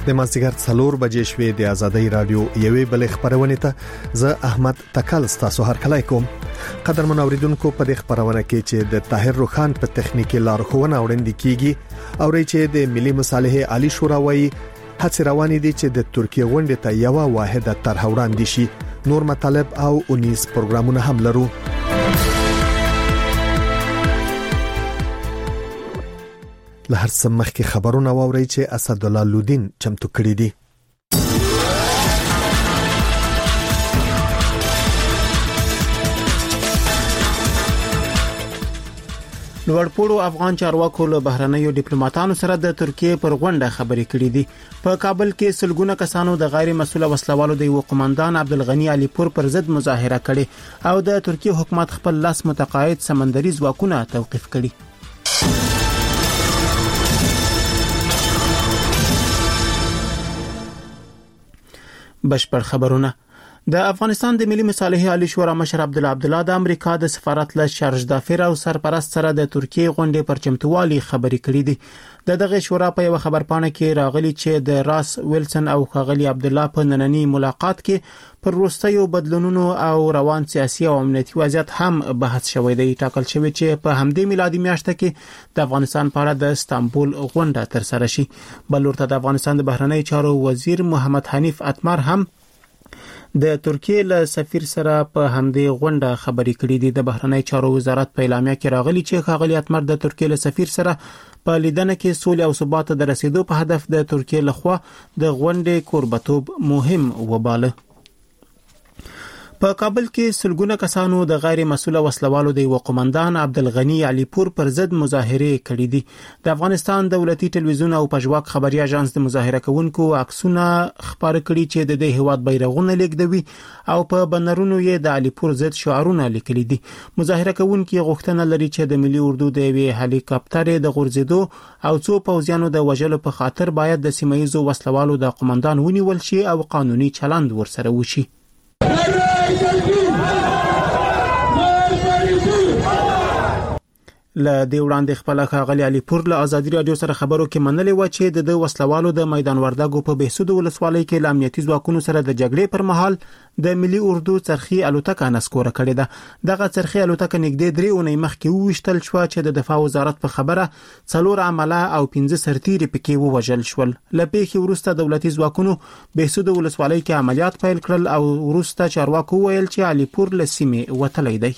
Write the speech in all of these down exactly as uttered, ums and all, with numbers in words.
د مازیګر څلور بجې شوې د آزادۍ رادیو یوې بل خبرونه ته زه احمد تکل تاسو هر کله کوم قدرمن اوریدونکو په دې خبرونه کې چې د طاهر روخان په تخنیکی لارښوونه وړاندې کیږي او چې د ملي مصالحه عالی شورا وایي هڅه روانې دي چې د ترکیه غونډه ته یو واحده طرح وړاندې شي. نور مطالب او انیس پروګرامونه هم لرو. له هر څه مخکې خبرونه واوري چې اسد الله لودین چمتو کړی دي. لوړپوړو افغان چارواکو له بهرنیو ډیپلوماټانو سره د ترکیه پر غونډه خبرې کړې دي. په کابل کې سلګونه کسانو د غیر مسؤل وسلوالو د یو قومندان عبدالغنی علي پور پر ضد مظاهره کړې او د ترکیه حکومت خپل لاس متقاعد سمندري ځواکونه توقيف کړي. بشپړ خبرونه. د افغانستان د ملي مصالحه عالی شورا مشر عبد الله عبد الله د امریکا د سفارت له شارج دافر او سرپرست سره د ترکیه غونډې پر چمتووالي خبرې کړې دي. د دغه شورا په یو خبرپاڼه کې راغلي چې د راس ویلسن او خغلی عبد الله په نننی ملاقات کې پر وروستیو بدلونونو او روان سیاسي او امنیتي وضعیت هم بحث شوی دی. ټاکل شوی چې په همدې میلادي میاشت کې د افغانستان په اړه د استانبول غونډه تر سره شي. بل ورته د افغانستان د بهرنی چارو وزیر محمد حنیف اتمر هم د ترکیه له سفیر سره په همدې غونډه خبرې کړې دي. د بهرنی چارو وزارت په اعلامیه کې راغلي چې خغلی اتمر د ترکیه له سفیر سره په لیدنه کې سولې او ثبات د رسیدو په هدف د ترکیه لخوا د غونډې کوربتوب مهم وباله. په کابل کې سلګونه کسانو د غیر مسؤل وسلوالو د یو قومندان عبدالغنی علي پور پر ضد مظاهره کړې دي. د افغانستان دولتي ټلویزیون او پژواک خبري اژانس د مظاهره کوونکو عکسونه خبر کړي چې د دې هواد بیرغونه لیکدوي او په بنرونو یې د علي پور ضد شعارونه لیکلي دي. مظاهره کوونکو غوښتنه لري چې د ملي اردو د وی هلیکاپټر د غورځېدو او څو پوځیانو د وژلو په خاطر باید د سیمایي وسلوالو د قومندان ونیول شي او قانوني چلند ورسره وشي. له دې وړاندې خپل خاغلی علي پور له آزادي رادیو سره خبرو کې منلې و چې د وسلوالو د میدان وردګو په بهسود ولسوالۍ کې د امنیتي ځواکونو سره د جګړې پر مهال د ملي اردو څرخي الوتکه نسکوره کړې ده. دغه څرخي الوتکه نږدې درې اونۍ مخکې وشتل شو چې د دفاع وزارت په خبره څلور عمله او پنځه سرتیري پکې ووژل شول. له پیښې وروسته دولتي ځواکونو بهسود ولسوالۍ کې عملیات پیل کړل او وروسته چارواکو ویل چې علي پور له سیمې وتلی دی.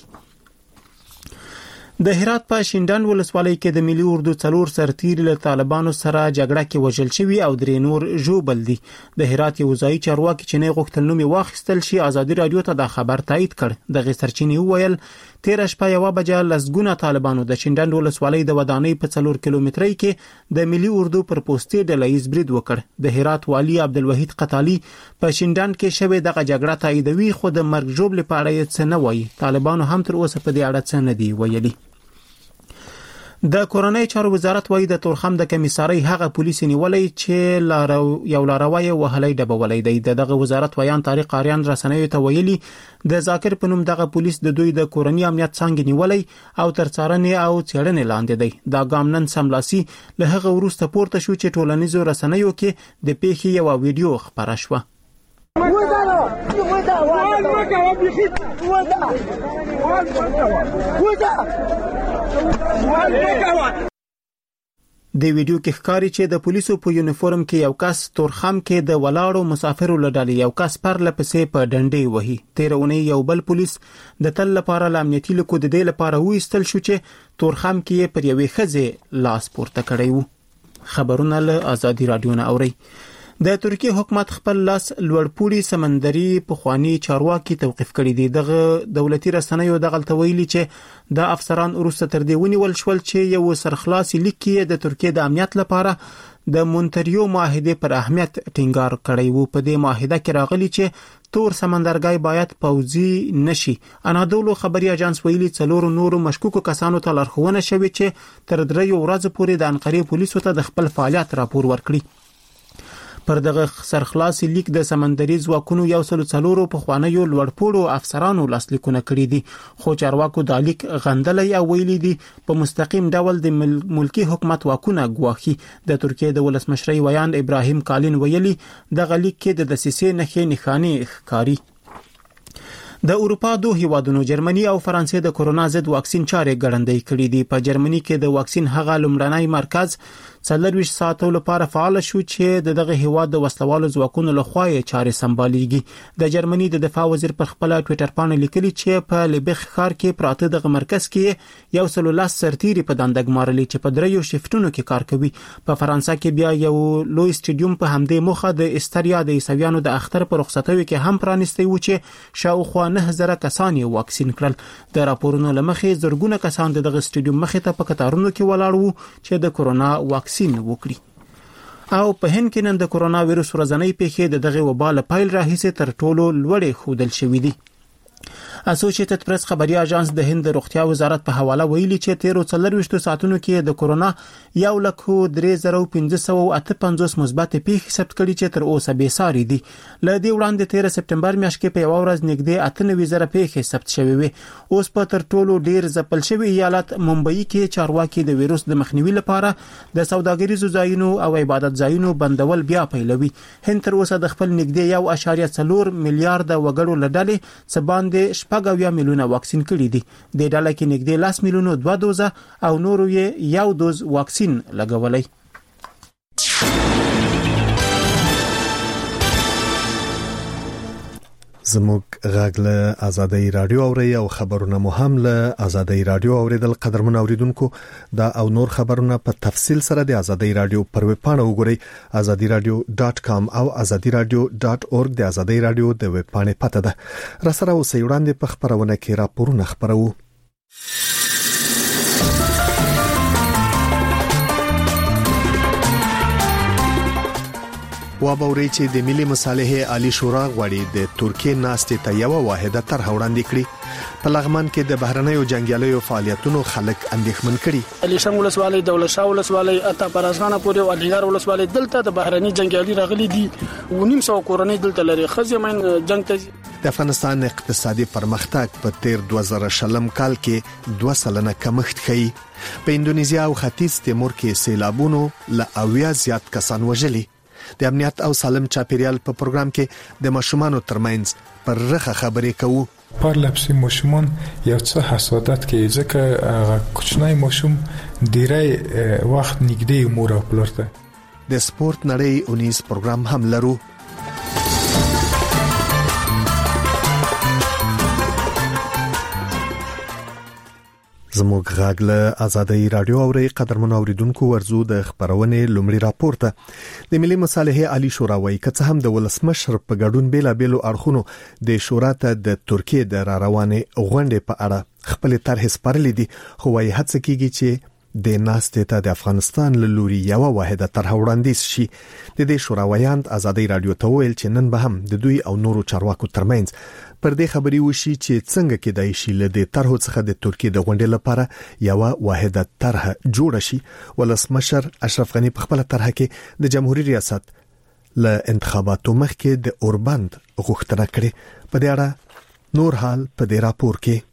د هرات په شینډان ولسوالۍ کې د ملي اردو څلور سرتیري له طالبانو سره جګړه کې وژل شوي او درې نور ژوبل دي. د هرات یو ځای چارواکي چې نه غوښتل نوم واخیستل شي آزادي رادیو ته د خبر تایید کړ. د غسرچینی ویل تیر شپه یو بجه لسګونه طالبانو د شینډان ولسوالۍ د ودانۍ په څلور کیلومترۍ کې د ملي اردو پر پوسټي ډلهیز برید وکړ. د هرات والی عبدالوحید قتالی په شینډان کې شوې دغه جګړه تاییدوي خو د مرګ ژوبل په اړه څه نه وایي. طالبانو هم تر اوسه په دې اړه څه نه دی ویلي. د کورنۍ چارو وزارت وایي د تورخم د کمیسارۍ هغه پولیس نیولې چې لارو یو لاروي وهلې ډبولې دی. دغه وزارت ویان طارق اریان رسنیو ته ویلي د ذاکر په نوم دغه پولیس د دوی د کورنۍ امنیت څنګه نیولې او تر څارنې او څېړنې لاندې دی. دا ګام نن سملاسي له هغه وروسته پورته شو چې ټولنیزو رسنیو کې د پیښې یو ویډیو خبره شوه. د ویډیو کې ښکاري چې د پولیسو په یونیفورم کې یو کس تورخم کې د ولاړو مسافرو لړلې یو کس پر لپسې په ډنډې وهي. تیرونه یو بل پولیس د تل لپاره لامنیتي لیکو د دې لپاره وېستل شو چې تورخم کې پر یوې خزه لاس پورته کړی وو. خبرونه له آزادي رادیو نه اوري. د ترکیه حکومت خپل لاس لوړپوړي سمندري پخوانی چارواکي توقيف کړی دي. دغه دولتي رسنیو دغه تویلي چې د افسران وروسته تر دې ونیول شول چې یو سرخلاصي لیک کې د ترکیه د امنیت لپاره د مونټریو معاهده پر اهمیت ټینګار کړی وو. په دې معاهده کې راغلي چې تور سمندرګي باید پوځي نشي. انادولو خبري اژانس ویلي څلور نورو مشکوکو کسانو ته لارښوونه شوې چې تر دریو ورځې پورې د انقره پولیسو ته د خپل فعالیت راپور ورکړي. پر دغه سرخلاصي لیک د سمندري ځواکونو یو سل څلورو په خوانیو لوړپوړو افسرانو لاسلیکونه کړي دي، خو چارواکو د لیک غندلې او ویلي دي په مستقیم ډول د ملکی حکومت واکونه ګواخي. د ترکیه د ولسمشر ویاند ابراهیم کالین ویلي د غلیک کې د دسیسې نښې نښانې ښکاري. د اروپا دوه هیوادونو جرمني او فرانسې د کورونا ضد واکسین چارې ګړندۍ کړې دي. په جرمني کې د واکسین هغه لومړنی مرکز څلورویشت ساعتو لپاره فعال شو چې دغه هیواد د وسلوالو ځواکونو لخوا یې چارې سمبالېږي. د جرمني د دفاع وزیر پر خپل ټوئیټر باندې لیکلي چې په لیبخ ښار کې پراته دغه مرکز کې یو سل لاس سرتيري په دنده ګمارلې چې په دریو شیفټونو کې کار کوي. په فرانسې کې بیا یو لوی سټیډیوم په همدې موخه د استریا د عیسویانو د اختر پر رخصتوي کې هم پرانیستی و چې شاوخوا نه زره کسان یې واکسین کړل. د راپورونو لمخې زرګونه کسان دغه سټیډیوم مخې ته په کتارونو کې ولاړ وو چې د کورونا واکسین وکړي. او په هند کې نن د کورونا وایرس ورځنی پیښې د دغه وبا له پیل راهیسې تر ټولو لوړې ښودل شوې دي. اسوسییټډ پریس خبري اژانس د هند روغتیا وزارت په حواله ویلي چې تیر څلورویشت ساعتونو کې د کورونا یو لک درې زره پنځه سوه اته پنځوس مثبت پیښې ثبت کړي چې تر اوسه به ساري دي. ل دې وړاندې تیر سپټمبر میاشت کې په یو ورځ نږدې اته نوي زره پیښې ثبت شوې وي. اوس په تر ټولو ډیر ځپل شوی ایالت ممبئی کې چارواکي د وایرس د مخنیوي لپاره د سوداګریزو ځایونو او عبادت ځایونو بندول بیا پیلوي. هند تر اوسه د خپل نږدې یو اعشاریه څلور میلیارډ وګړو لړلې سباندې شپږ اویا میلیونه واکسین کړي دي. د ډله کې نږدې لاس میلیونو دوه دوزه او نورو یې یو دوز واکسین لګولای. زموږ غږ له آزادۍ رادیو اوري او خبرونه مهم له آزادۍ رادیو اوریدل. قدرمن اوریدونکو دا او نور خبرونه په تفصیل سره د آزادۍ رادیو پر ویب پاڼه وګورئ آزادي رادیو ډاټ کام او آزادي رادیو ډاټ اورګ. د آزادۍ رادیو د ویب پاڼې پته ده. را سره اوسئ وړاندې په خبرونه کې راپورونه خبرو. وابوري چې د ملي مصالحې عالی شورا غواړي د ترکیه ناستې ته یو واحده طرح وړاندې کړي. په لغمان کې د بهرنیو جنگیالیو فعالیتونو خلک اندېښمن کړي. علي شنګ ولسوالۍ، دولت شاه ولسوالۍ، اته پرازغانه پورې او الیګار ولسوالۍ دلته د بهرني جنگیالي راغلي دي. ونیم سو کورنۍ دلته لري. خزمن جنگ ته د افغانستان اقتصادي پرمختګ په تیر دوه زره شلم کال کې دوه سلنه کمښت ښیي. په اندونیزیا او ختیځ تیمور کې سیلابونو له اویا زیات کسان وژلي. د امنیت او سالم چاپیریال په پروګرام کې د ماشومانو ترمنځ پر رخه خبرې کوو. پارلپسی ماشومان یو څه حسادت کوي ځکه کوچنی ماشوم ډیری وخت نږدې مور او پلار ته. د سپورت نړۍ اونیز پروګرام هم لرو. زموږ غږ له آزادۍ رادیو اوري. قدرمن اوریدونکو ورزو د خبرونه لومړی راپورته. د ملي مصالحې عالی شورا وايي چې هم د ولسمشر په ګډون بیل بیل اړخونو د شورا ته د ترکیه د را روانې غونډې په اړه خپل طرح سپارلې دي، خو وايي هڅه کیږي چې د ناستې ته د افغانستان له لوري یو واحده طرح وړاندیز شي. د دې شوراویاند آزادۍ رادیو ته ویل چې نن به هم د دوی او نورو چارواکو ترمنځ پر دې خبري وشي چې څنګه کېدای شي له دې طرحو څخه د ترکیه د غونډې لپاره یو واحده طرح جوړ شي. ولسمشر اشرف غنی په خپل طرح کې د جمهوریت ریاست له انتخاباتو مخکې د اوربند غوښتنه کړې. په دې اړه نور حال په دې راپور کې.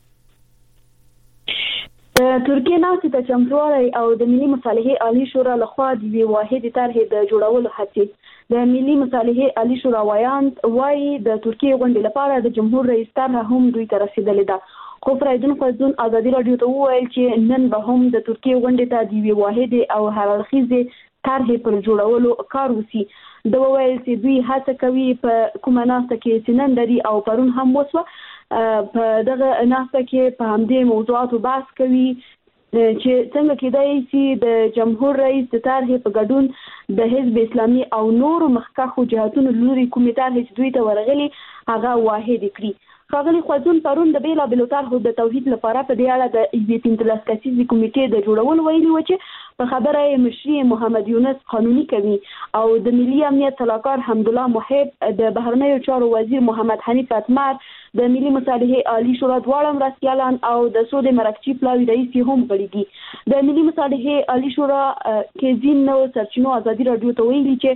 ترکیه ناستې ته چمتووالی او د ملي مصالحې عالی شورا لخوا د یوې واحدې طرحې د جوړولو هڅې. د ملي مصالحې عالی شورا ویاند وايي د ترکیه غونډې لپاره د جمهور رئیس طرح هم دوی ته رسیدلې ده. خو فرایدون فزون آزادي رادیو ته وویل چې نن به هم د ترکیه غونډې ته د یوې واحدې او هررخیزې طرحې پر جوړولو کار وسی. د وویل چې دوی هڅه کوي په کومه ناسته کې چې نن لري او پرون هم وسوه په دغه ناسته کې په همدې موضوعاتو بحث کوي چې څنګه کېدای شي د جمهور رئیس د طرحې په ګډون د حزب اسلامي او نورو مخکښو جهاتونو لوري کومې طرحې چې دوی ته ورغلي هغه واحد کړي. ښاغلي خوځون پرون د بیلابیلو طرحو د توحید لپاره په دې اړه د یوې پنځلس کسیزې کمیټې د جوړولو ویلي و چې په خبره یې مشري محمد یونس قانوني کوي او د ملي امنیت سلاکار حمدالله محب د بهرنیو چارو وزیر محمد حنیف اتمر د ملي مصالحې عالی شورا دواړه مرستیالان او د سود مرکچی پلاوی رئیس هم غړي دي. د ملي مصالحې عالی شورا کې ځینو سرچینو آزادي رادیو ته ویلي چې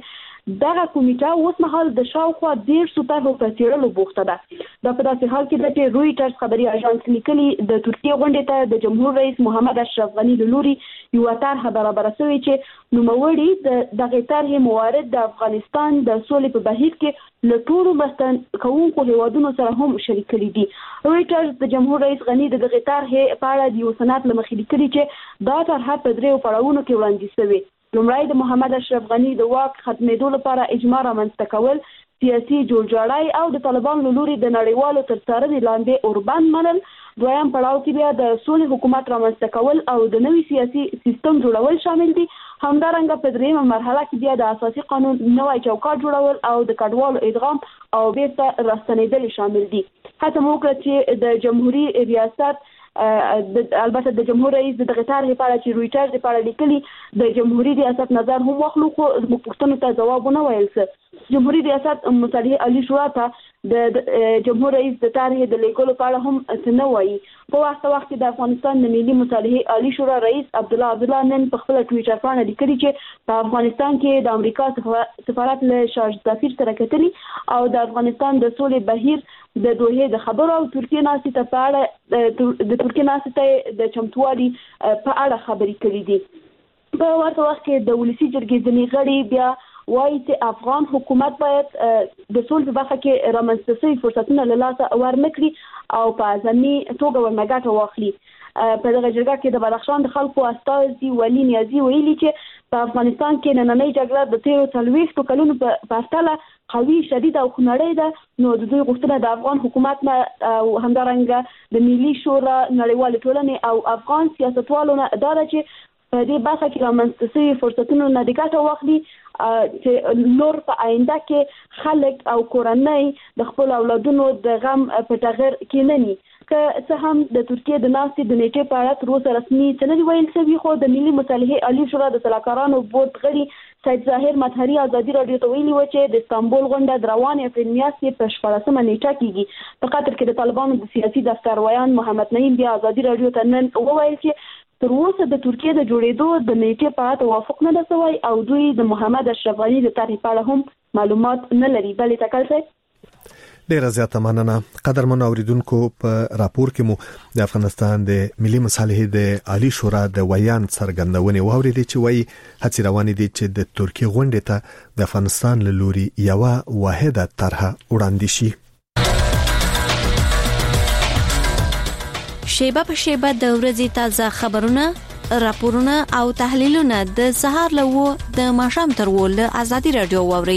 دغه کمیټه اوس مهال د شاوخوا ډیر سپارو په څیړلو بوخته ده. دا په داسې حال کې ده چې رویټرز خبري اژانس لیکلي د ترکیه غونډې ته د جمهور رئیس محمد اشرف غني له لوري یو طرحه برابره شوې چې نوموړي د دغه طرحې موارد د افغانستان د سولې په بهیر کې له ټولو مستند کوونکو هیوادونو سره هم شریک کړي دي. رویټرز د جمهور رئیس غني د دغه طرحې په اړه د یو سند له مخې لیکلي چې دا طرحه په دریو پړاوونو کې وړاندې شوې. لومړی د محمد اشرف غني د واک ختمېدو لپاره اجماع رامنځته کول، سیاسي جوړجاړی او د طالبانو له لوري د نړیوالو تر څارنې لاندې اوربند منل. دویم پړاو کې بیا د سولې حکومت رامنځته کول او د نوي سیاسي سیستم جوړول شامل دي. همدارنګه په دریمه مرحله کې بیا د اساسي قانون نوی چوکاټ جوړول او د کډوالو ادغام او بیرته راستنېدل شامل دي. هڅه مو وکړه چې د جمهوریت ریاست البته د جمهور رئیس د دغه طرحې په اړه چې رویټرز په اړه لیکلي د جمهوریت ریاست نظر هم واخلو، خو زموږ پوښتنو ته ځواب ونه ویل څه. جمهوریت ریاست مصالحې عالی شورا ته د جمهور رئیس د طرحې د لیکلو په اړه هم څه نه وایي. په وخت وخت کې د افغانستان د ملي مصالحې عالی شورا رئیس عبدالله عبدالله نن په خپل ټویټر باندې لیکلي چې په افغانستان کې د امریکا سفارت له شاه ظفیر سره کتلي او د افغانستان د سولې بهیر د دوه د خبرو او ترکیه ناستې ته په اړه د ترکیه ناستې ته د چمتووالي په اړه خبرې کړې دي. په ورته وخت کې د ولسی جرګې ځینې غړي بیا وایي چې افغان حکومت باید د سولې په برخه کې رامنځته شوي فرصتونه له لاسه ورنکړي او په اعظمي توګه ورنه ګټه واخلي. په دغه جرګه کې د بدخشان د خلکو استازي ولي نیازي ویلي چې په افغانستان کې نننۍ جګړه د تیرو څلوېښتو کلونو په پرتله قوي، شدید او خونړۍ ده. نو د دوی غوښتنه د افغان حکومت نه او همدارنګه د ملي شورا، نړیوالې ټولنې او افغان سیاستوالو نه دا ده چې په دې برخه کې رامنځته شوي فرصتونو نه د ګټه واخلي چې نور په آینده کې خلک او کورنۍ د خپل اولادونو د غم په ټغر کې نه ني. که څه هم د ترکیه د ناستې د نیټې په اړه تر اوسه رسمي څه نه دي ویل شوي، خو د ملي مصالحې عالی شورا د سلاکارانو بورډ غړي سید ظاهر مطهري ازادي راډیو ته ویلي و چې د استانبول غونډه د روانې اپریل میاشتې په شپاړسمه نیټه کېږي. په قطر کې د طالبانو د سیاسي دفتر ویان محمد نعیم بیا ازادي راډیو ته نن وویل چې تر اوسه د ترکیه د جوړېدو د نیټې په اړه توافق نه ده شوی او دوی د محمد اشرف غني د طرحې په اړه هم معلومات نه لري. بلې تکل صاحب ډیره زیاته مننه. قدرمن اوریدونکو، په راپور کې مو د افغانستان د ملي مصالحې د عالی شورا د ویان څرګندونې واورېدې چې وایي هڅې روانې دي چې د ترکیه غونډې ته د افغانستان له لوري یوه واحده طرحه وړاندې شي. شیبه په شیبه د ورځې تازه خبرونه، راپورونه او تحلیلونه د سهار له و د ماښام تر و له ازادي راډیو واوري.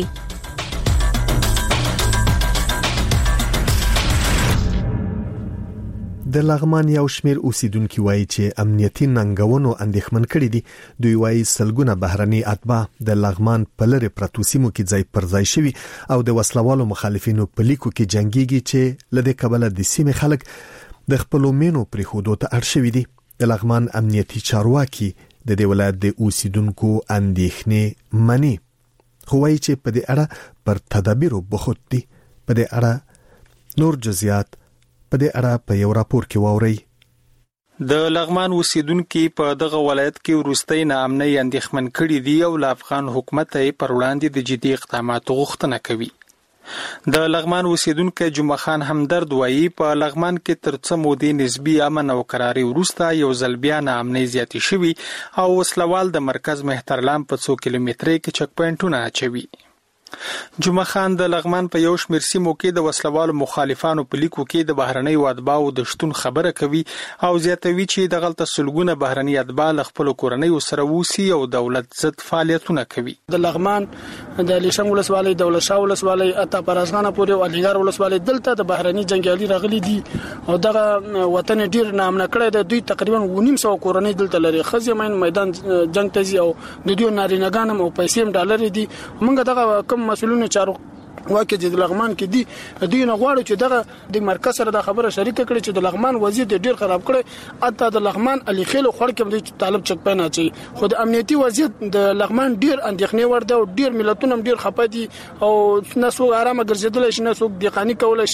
د لغمان یو شمیر اوسیدونکو وایي چې امنیتي ننګونو اندېښمن کړي دي. دوی وایي سلګونه بهرني اتباع د لغمان په لری پرتو سیمو کې ځای پر ځای شوي او د وسلوالو مخالفینو په لیکو کې جنگيږي چې لدې کبله د سیمې خلک د خپل مینو پرې خودو ته اړ شوي دي. د لغمان امنیتي چارواکي د دې ولایت د اوسیدونکو اندېښنې مني، خو وایي چې په دې اړه پر تدابیر بخود دي. په دې اړه نور جزئیات په دې اړه په یو راپور کې واوري. د لغمان اوسیدونکو په دغه ولایت کې ورستۍ ناامنۍ اندېښمن کړي دي او له افغان حکومت یې پر وړاندې د جدي اقداماتو غوښتنه کوي. د لغمان اوسیدونکو جمعه خان همدرد وایي په لغمان کې تر څه مودې نسبی امن او قراري وروسته یو ځل بیا ناامنۍ زیاتې شوي او وسلوال د مرکز مهترلام په څو کیلومترۍ کې چک پوینټونه اچوي. جمعه خان د لغمان په یو شمیر سیمو کې د وسلوالو مخالفانو په لیکو کې د بهرنۍ اتباعو د شتون خبره کوي او زیاتوي چې د غلطه سلګونه بهرنۍ اتباع له خپل کورنۍ سره ووسي او دولت ضد فعالیتونه کوي. د لغمان د لیشنګ ولسوالۍ، دولت شاه ولسوالۍ، اته پرازغانه پورې او علیګار ولسوالۍ دلته د بهرنۍ جنگیالي راغلي دي او دغه وطن ډیر نامنه کړی دی. دوی تقریبا نیم سو کورنۍ دلته لري. خزي مین میدان جنگ تزي او د دوی نارینګانم او پیسې هم ډالر دي. موږ دغه کوم مسؤلین چارو واکه د لغمان کې دي دوی نه غواړي چې دغه د مرکز سره د خبره شریک کړي چې د لغمان وضعیت ډیر خراب کړي. اته د لغمان علي خیل خور کې د طالب چک پنه چي خو د امنیتي وضعیت د لغمان ډیر اندېښنې ور ده او ډیر ملتونه ډیر خپه دي او نه سو آرامه ګرځیدل شي نه سو دقانی کول شي.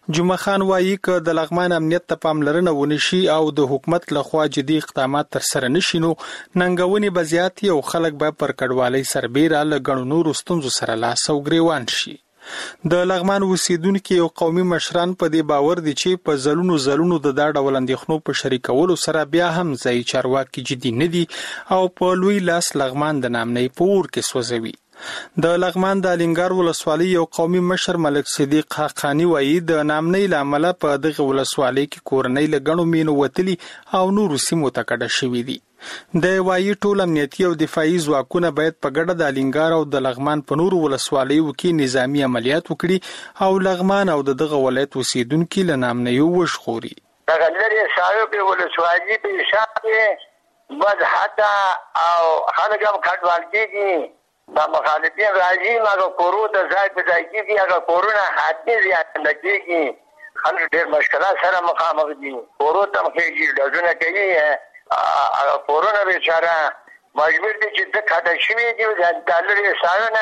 جمعه خان وایي ک د لغمان امنیت ته پاملرنه ونشي او د حکومت لخوا جدي اقدامات تر سره نشي نو ننګونې به زیاتې او خلک به پر کډوالۍ سربېره له ګڼو نورو ستونزو سره لاس او ګریوان شي. د لغمان اوسیدونکو او قومي مشران په دې باور دي چې په زلونو زلونو د دا ډول اندېښنو په شریکولو سره بیا هم ځای چارواکي جدي نه دي او په لوی لاس لغمان د نامنۍ په اور کې سوځوي. د لغمان د الینګار ولسوالۍ یو قومي مشر ملک صدیق حقانی وایي د نامنۍ لامل په دغه ولسوالۍ کې کورنۍ له ګڼو مینو وتلي او نورو سیمو ته کډه شوي دي. د وایي ټول امنیتي او دفاعي ځواکونه باید په ګډه د الینګار او د لغمان په نورو ولسوالیو کې نظامی عملیات وکړي او لغمان او دغه ولایت اوسیدونکو له نامنۍ وژغوري. دغه لري صاحب ولسوالۍ په حساب بد حتی او خلک هم کډوال کېږي. دا مخالفین راځي هغه کورو ته ځای په ځای کېږي هغه کورونه حتمي زیانمن کېږي. خلک ډېر مشکلات سره مخامخ دي. کورو ته مخېږي ډزونه کوي هغه کورونه بیچاره مجبور دي چې د کډه شوي دي د لرې سایونه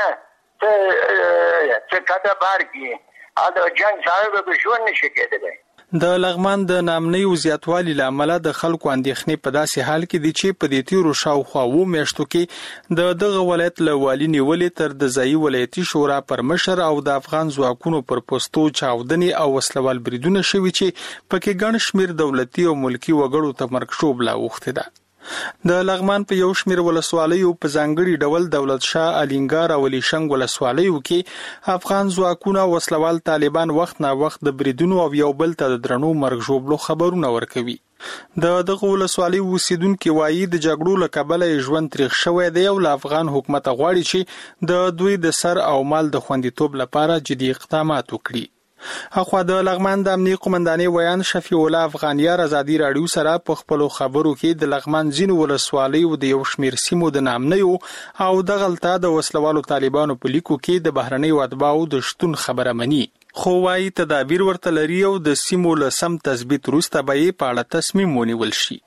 څه کډه بار کړي دا جنګ سایه به ژوند نشي کېدلی. د لغمان د نامنۍ زیاتوالي لامل د خلکو اندېښنې په داسې حال کې دي چې په دې تیرو شاوخوا اووه میاشتو کې د دغه ولایت له والي نیولې تر د ځایي ولایتي شورا پر مشر او د افغان ځواکونو پر پوستو چاودنې او وسلوال بریدونه شوي چې پکې ګڼ شمېر دولتي او ملکي وګړو ته مرګ لا اوښتې ده. د لغمان په یو شمېر ولسوالیو په ځانګړي ډول دولت شاه الینګار او لیشنګ ولسوالیو کې افغان ځواکونه وسلوال طالبان وخت نا وخت د بریدونو او یو بل ته د درنو مرګ ژوبلو خبرونه ورکوي. د دغه ولسوالۍ اوسیدونکو وایي د جګړو له کبله ژوند تریخ شوی دی او له افغان حکومت غواړي چې د دوی د سر او مال د خوندیتوب لپاره جدي اقدامات وکړي. اخوا د لغمان د امنیتي قومندانۍ ویان شفیع الله افغانیار ازادي رادیو سره په خپل خبرو کې د لغمان ځینو ولسوالیو د یو شمېر سیمو د نامنیو او دغلته د وسلوالو طالبانو په لیکو کې د بهرنیو اتباعو د شتون خبره مني. خو وايي تدابیر ورته لري او د سیمو له سم تثبیت وروسته به یې په اړه تصمیم ونیول شي.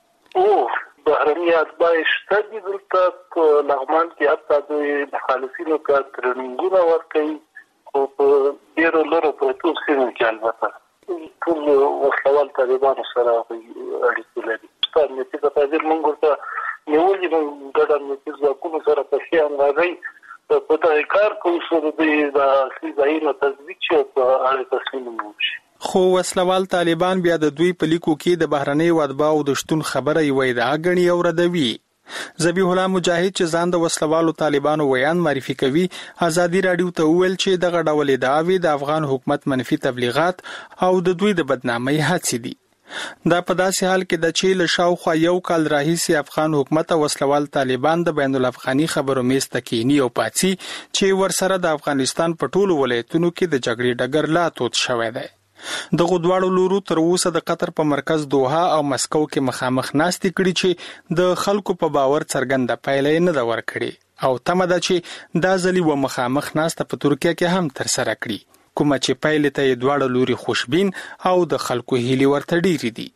بهرني اتباع شته دي دلته په لغمان کې حتی د مخالفینو ته ترنینګونه ورکوي خو په ډېرو لرو پرتو سیمو کې البته ټول وسلوال طالبانو سره اړیکې لري. امنیتي تدابیر موږ ورته نیولي موږ ګډ امنیتي ځواکونو سره په ښې همغږۍ په دغه کار کوو چې دوی د اصلي ځایونو تثبیت شي او په اړه تصمیم ونیول شي. خو وسلوال طالبان بیا د دوی په لیکو کې د بهرنیو اتباعو د شتون خبره یوه ادعا ګڼي او ردوي. ذبیح الله مجاهد چې ځان د وسلوالو طالبانو ویان معرفي کوي ازادي رادیو ته وویل چې دغه ډول ادعاوې د افغان حکومت منفي تبلیغات او د دوی د بدنامۍ هڅې دي. دا په داسې حال کې د چې له شاوخوا یو کال راهیسې افغان حکومت او وسلوال طالبان د بین الافغاني خبرو میز ته کینی او پاتې چې ورسره د افغانستان په ټولو ولایتونو کې د جګړې ډګر لا تود شوی دی. دغه دواړو لورو تر اوسه د قطر په مرکز دوحه او مسکو کې مخامخ ناستې کړي چې د خلکو په باور څرګنده پایله نه ده ورکړې او تمه ده چې دا ځلې و مخامخ ناسته په ترکیه کې هم تر سره کړي کومه چې پایله ته دواړو لوري خوشبین او د خلکو هیلې ورته ډېرې دي.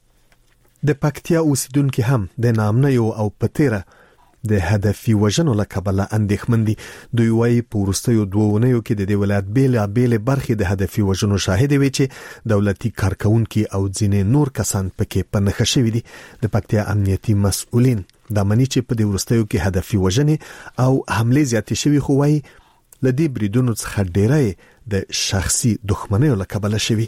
د پکتیا اوسیدونکو هم د نامنیو او پتیره د هدفي وژنو له کبله اندېښمن دي. دوی وايي په وروستیو دوه اونیو کې د دې ولایت بېلابېلې برخې د هدفي وژنو شاهدې وي چې دولتي کارکونکي او ځینې نور کسان پکې په نښه شوي دي. د پکتیا امنیتي مسؤلین دا مني چې په دې وروستیو کې هدفي وژنې او حملې زیاتې شوي خو وايي له دې بریدونو څخه ډېری د شخصي دښمنیو له کبله شوي.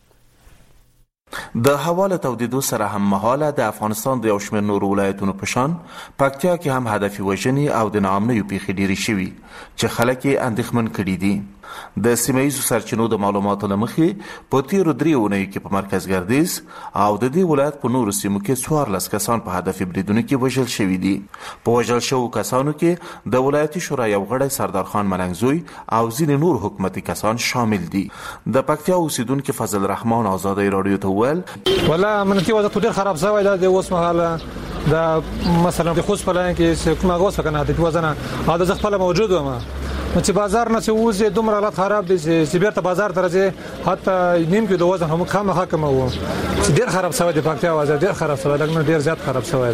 د حواله تودیدو سره هم مهاله د افغانستان د یو شمېر نورو ولایتونو په شان پکتیا کې هم هدفي وژنې او د ناامنیو پیښې ډېرې شوي چې خلک یې اندېښمن کړي دي. د سیمه ییزو سرچینو د معلوماتو له مخې په تیرو درې اونیو کې په مرکز ګردیز او د دې ولایت په نورو سیمو کې څوارلس کسان په هدفي بریدونو کې وژل شوي دي. په وژل شوو کسانو کې د ولایتي شورا یو غړی سردار خان ملنګزوی او ځینې نور حکومتي کسان شامل دي. د پکتیا اوسیدونکو فضل الرحمن آزادي رادیو ته وویل والله امنیتي وضعیت ډېر خراب شوی دی. د اوس مهاله د مثلا د خوست په لای کې کومه غوسه کنه د وزنه دا ځخ په موجود و ما چې بازار نه چې وځي دومره حالت خراب دي چې بیرته بازار ته راځي حتی نیم کې د وزن هم خامخا کم وو. ډېر خراب شوی دی پکتیا وضعیت ډېر خراب شوی دی ډېر زیات خراب شوی دی.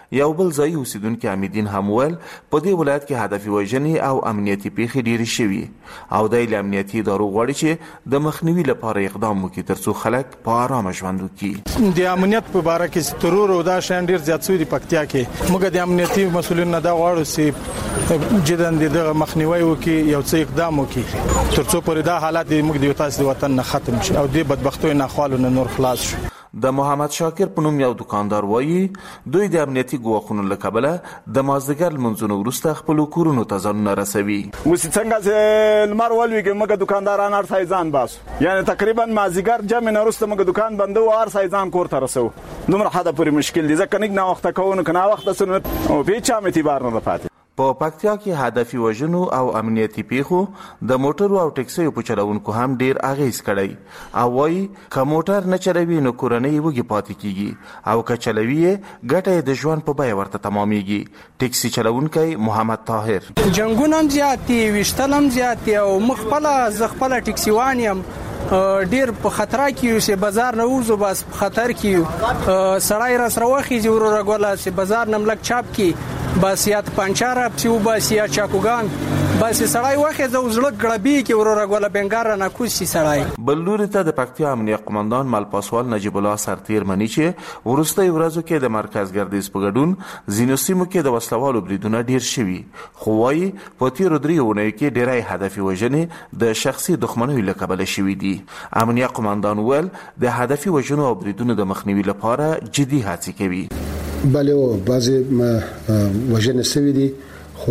یو بل ځای اوسیدونکو امیدین هم ویل په دې ولایت کې هدفي وژنې او امنیتي پیښې ډېرې شوي او د امنیتي ادارو غواړي چې د مخنیوي لپاره اقدام وکړي ترڅو خلک په آرامه ژوند وکړي. د امنیت په اړه کې ترور او دا شان ډېر زیات سوي د پکتیا کې موږ د امنیتي مسولین نه دا غواړو چې جداً د مخنیوي وکړي یو څه اقدام وکړي ترڅو پر دا حالات موږ د تاسو د وطن نه ختم شي او د بدبختۍ نه خالو نه نور خلاص شو. د محمد شاکر په نوم یو دکاندار وایي دوی د امنیتي ګواښونو له کبله د مازدیګر لمونځونو وروسته خپل کورونو ته ځانونه رسوي. اوس څنګه چې لمر ولويږي موږ دکانداران هر ځای ځان باسو یعنی تقریبا مازدیګر جمع نه وروسته موږ دکان بندو هر ځای ځان کور ته رسو دومره حدا پورې مشکل دي ځکه نه وخت کوونه کنه وخت سره او به چا متي بار نه پاتې. په پکتیا کې هدفي وژنو او امنیتي پیښو د موټرو او ټکسیو په چلوونکو هم ډیر اغیز کړی او وايي که موټر نه چلوي نو کورنۍ وږي پاتې کیږي او که چلوي ګټه د ژوند په بیه ورته تمامېږي. ټکسي چلوونکی محمد طاهر جنگونه هم زیات دي وشتل هم زیات دي او مخبله زغبله ټکسیوان یم ډیر په خطر کې یو بازار نه وځو بس په خطر کې سړی را سره وخی جوړ راغولا چې بازار نملک چاپ کې بس یا پنچاره پسیو بس یا چاکوګان بس سړی وخی زو زړه ګړبي کې ور راغولا بنګار نه کوشي سړی. بلوري ته د پکتیا امنیه قومندان ملپاسوال نجیب الله سرتیر منی چې ورسته ورځو کې د مرکز ګردیز په ګډون زینو سیمو کې د وسلوالو بریدونه ډیر شوي خو وايي په تیرو دریو نه کې ډیرای هدفي وژنې د شخصي دښمنۍ له کبله شوي دي. امنیه قومندان ویل د هدفي وژنو او بریدونو د مخنیوي لپاره جدي هڅې کوي. بله او بعضی وژنې سوي دي خو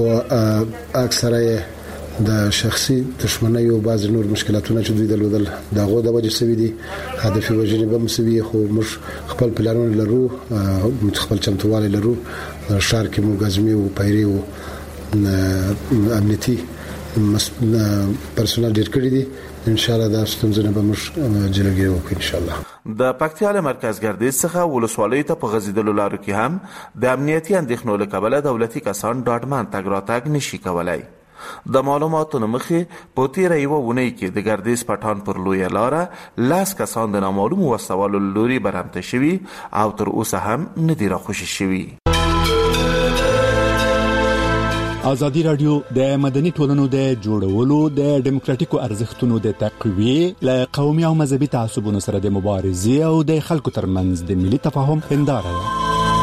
اکثره د شخصي دښمنۍ او بعض نور مشکلاتونه چې دوی درلودل دغه د وجې سوي دي. هدفي وژنې به مسوي خو موږ خپل پلانونه لرو خپل چمتووالی لرو شهر کې موږ ازمي او پیري او امنیتي پرسونل ډیر کړی دي. ان شاء الله دا ستونزه به موږ جلوګیری وکړو ان شاء الله. د پکتیا له مرکز ګردیز څخه ولسوالۍ ته په غځېدلو لارو کې هم د امنیتي اندېښنو له کبله دولتي کسان ډاډمن تګ راتګ نشي کولای. د معلوماتو له مخې په تیره یوه اونۍ کې د ګردیز پټان پر لویه لاره لاس کسان د نامعلومو وسوالو له لوري برمته شوي او تر اوسه هم نه دي راخوشي شوي. ازادي رادیو د مدني ټولنو د جوړولو د ډیموکراتیکو ارزښتونو د تقویې له قومي او مذهبي تعصبونو سره د مبارزې او د خلکو ترمنځ د ملي تفاهم هنداره ده.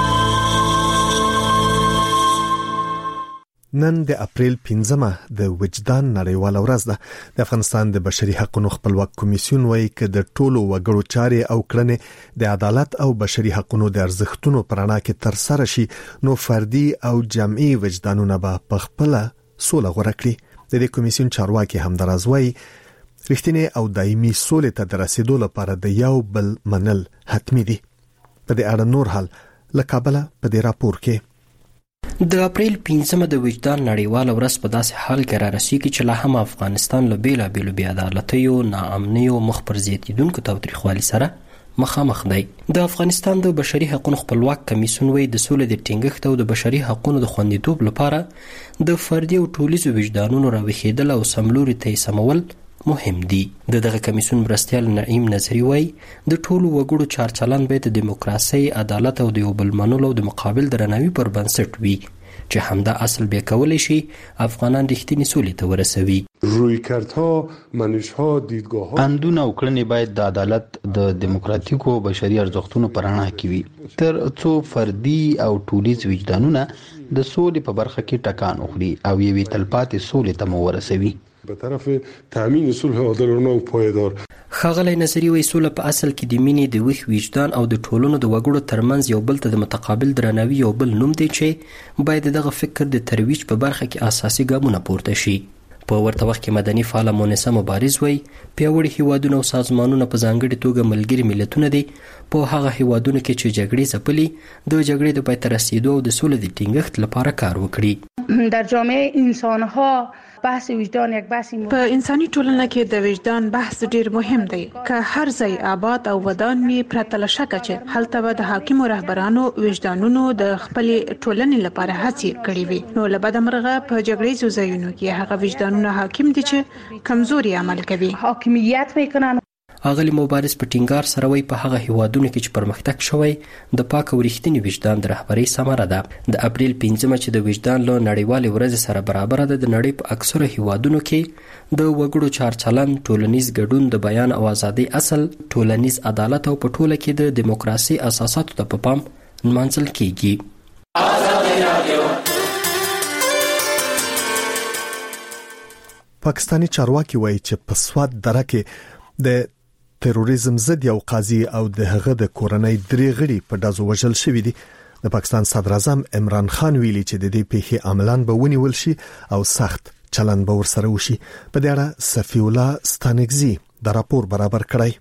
نن د اپریل پنځمه د وجدان نړیواله ورځ ده. د افغانستان د بشري حقوقو خپلواک کمیسیون وايي چې د ټولو وګړو چارې او کړنې د عدالت او بشري حقوقو د ارزښتونو پرانا کې تر سره شي نو فردي او جمعي وجدانونه به په خپل سوله غوړه کړي. د دې کمیسیون چارواکي همدراز وايي رښتینی او دایمي سولې ته د رسیدو لپاره د یو بل منل حتمی دي. په دې اړه نور حال له کابل په دې راپور کې. د اپریل پنځمه د وجدان نړیواله ورځ په داسې حال کې را رسیږي چې لا هم افغانستان له بیلابیلو بې عدالتیو ناامنیو مخ پر زیاتیدونکو تاوتریخوالي سره مخامخ دی. د افغانستان د بشري حقوقو خپلواک کمیسیون وايي د سولې د ټینګښت او د بشري حقوقو د خوندیتوب لپاره د فردي او ټولیزو وجدانونو راویښېدل او سملوري ته یې سمول مهم دي. د دغه کمیسیون مرستیال نعیم نظری وايي د ټولو وګړو چارچلن باید د دیموکراسي، عدالت او د یو بل منلو او د مقابل درناوي پر بنسټ وي چې همدا اصل به کولای شي افغانان رښتینی سولې ته ورسوي. رویکردها، منشها، دیدگاهها اندونه او کړنې باید د عدالت، د دیموکراتیکو بشري ارزښتونو پر رڼا کې وي تر څو فردي او ټولیز وجدانونه د سولې په برخه کې ټکان وخوري او یوې تلپاتې سولې ته مو ورسوي. به طرف تامین صلح عادلانه او پایدار. ښاغلی نظري وايي سوله په اصل کې د مینې، د ویښ وجدان او د ټولنو د وګړو ترمنځ یو بل ته د متقابل درناوي یو بل نوم دی چې باید دغه فکر د ترویج په برخه کې اساسي ګامونه پورته شي. په ورته وخت کې مدني فعال مونسه مبارز وايي پیاوړي هیوادونه او سازمانونه په ځانګړي توګه ملګري ملتونه دي په هغه هیوادونو کې چې جګړې ځپلي د جګړې د پای ته رسیدو او د سولې د ټینګښت لپاره کار وکړي. در جامعه انسانها بحث وجدان یک بحث په انساني ټولنه کې د وجدان بحث ډیر مهم دی. که هر ځای آباد او ودان وي پرته له شکه چې هلته به د حاکمو رهبرانو وجدانونو د خپلې ټولنې لپاره هڅې کړې وي نو له بده مرغه په جګړیزو ځایونو کې هغه وجدانونه حاکم دي چې کمزوري عمل کوي، حاکمیت میکنن. اغلی مبارز په ټینګار سره وایي په هغه هیوادونو کې چې پرمختګ شوی د پاک او رښتینی وجدان د رهبرۍ ثمره ده. د اپریل پنځمه چې د وجدان له نړیوالې ورځې سره برابر ده، د نړۍ په اکثره هیوادونو کې د وګړو چارچلن، ټولنیز ګډون، د بیان او ازادۍ اصل، ټولنیز عدالت او په ټوله کې د دیموکراسي اساساتو ته په پام نمانځل کیږي. پاکستانی چارواکي وایي چې په سواد دره کې د تروریزم ضد یو قاضي او د هغه د کورنۍ درې غړي په ډزو وژل شوي دي. د پاکستان صدر اعظم عمران خان ویلي چې د دې پیښې عملاً به ونیول شي او سخت چلند به ورسره وشي. په دې اړه صفی الله ستانکزي د راپور برابر کړی.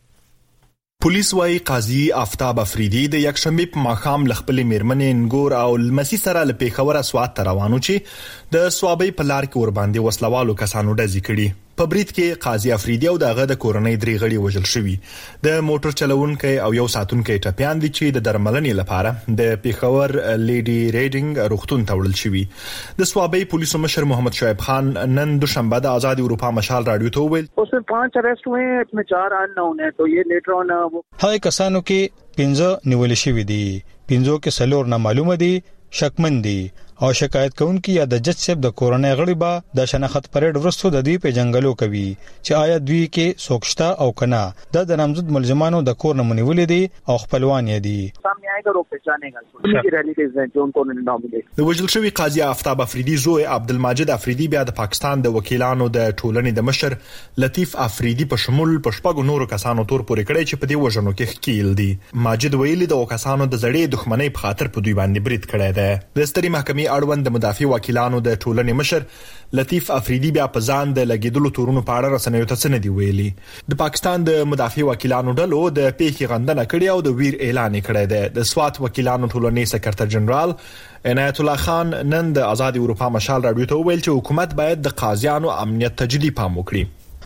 پولیس وايي قاضي آفتاب افریدي د یکشنبه په ماښام لخپل میرمنې نګور او لمسی سره له پیښور سواد ته روانو چې د سوابي په لار کې ور باندې وسلوالو کسانو ډزې کړي. په برید کې قاضي افریدي او دغه د کورنۍ درې غړي وژل شوي. د موټر چلوونکي او یو ساتونکي ټپيان دي چې د درملنې لپاره د پیښور لیډي ریډینګ روغتون ته وړل شوي. د سوابي پولیسو مشر محمد شعیب خان نن دوشنبه د آزاد اروپا مشال رادیو ته ویل उसमें पांच अरेस्ट हुए हैं, इसमें चार अननोन है. तो ये लेटर ऑन هغه کسانو کې پنځه نیول شوي دي، پنځو کې څلور نه معلومه دي، شکمن دي او شکایت کوونکی یا د جج صاحب د کورنۍ غړي به د شناخت پریډ ورستو د دوی په جنگلو کوي چې آیا دوی کې سوکشتا او کنا د نامزد ملزمانو د کور نمونه ولې دي او خپلوان یې دي. سامنے آئے گا رو پہچانے گا چې ریلیټیوز ہیں جو انکو نامینیټ. د وژل شوی قاضي آفتاب افریدي زوی عبدالماجد افریدي بیا د پاکستان د وکیلانو د ټولنې د مشر لطیف افریدي په شمول په شپږو نورو کسانو تور پورې کړی چې په دې وژنو کې ښکیل دي. ماجد ویلي د کسانو د زړې دښمنۍ په خاطر په دوی باندې برید کړی دی. د ستري محکمې اړوند د مدافع وکیلانو د ټولنې مشر لطیف افریدي بیا په ځان د لګیدلو تورونو په اړه رسنیو ته څه نه دی ویلي. د پاکستان د مدافع وکیلانو ډلو د پیښې غندنه کړې او د ویر اعلان کړی دی. د سوات وکیلانو ټولنې سکرټر جنرال عنایت الله خان نن د آزاد اروپا مشال رادیو ته ویل چې حکومت باید د قاضیانو امنیت ته جدي پام وکړي.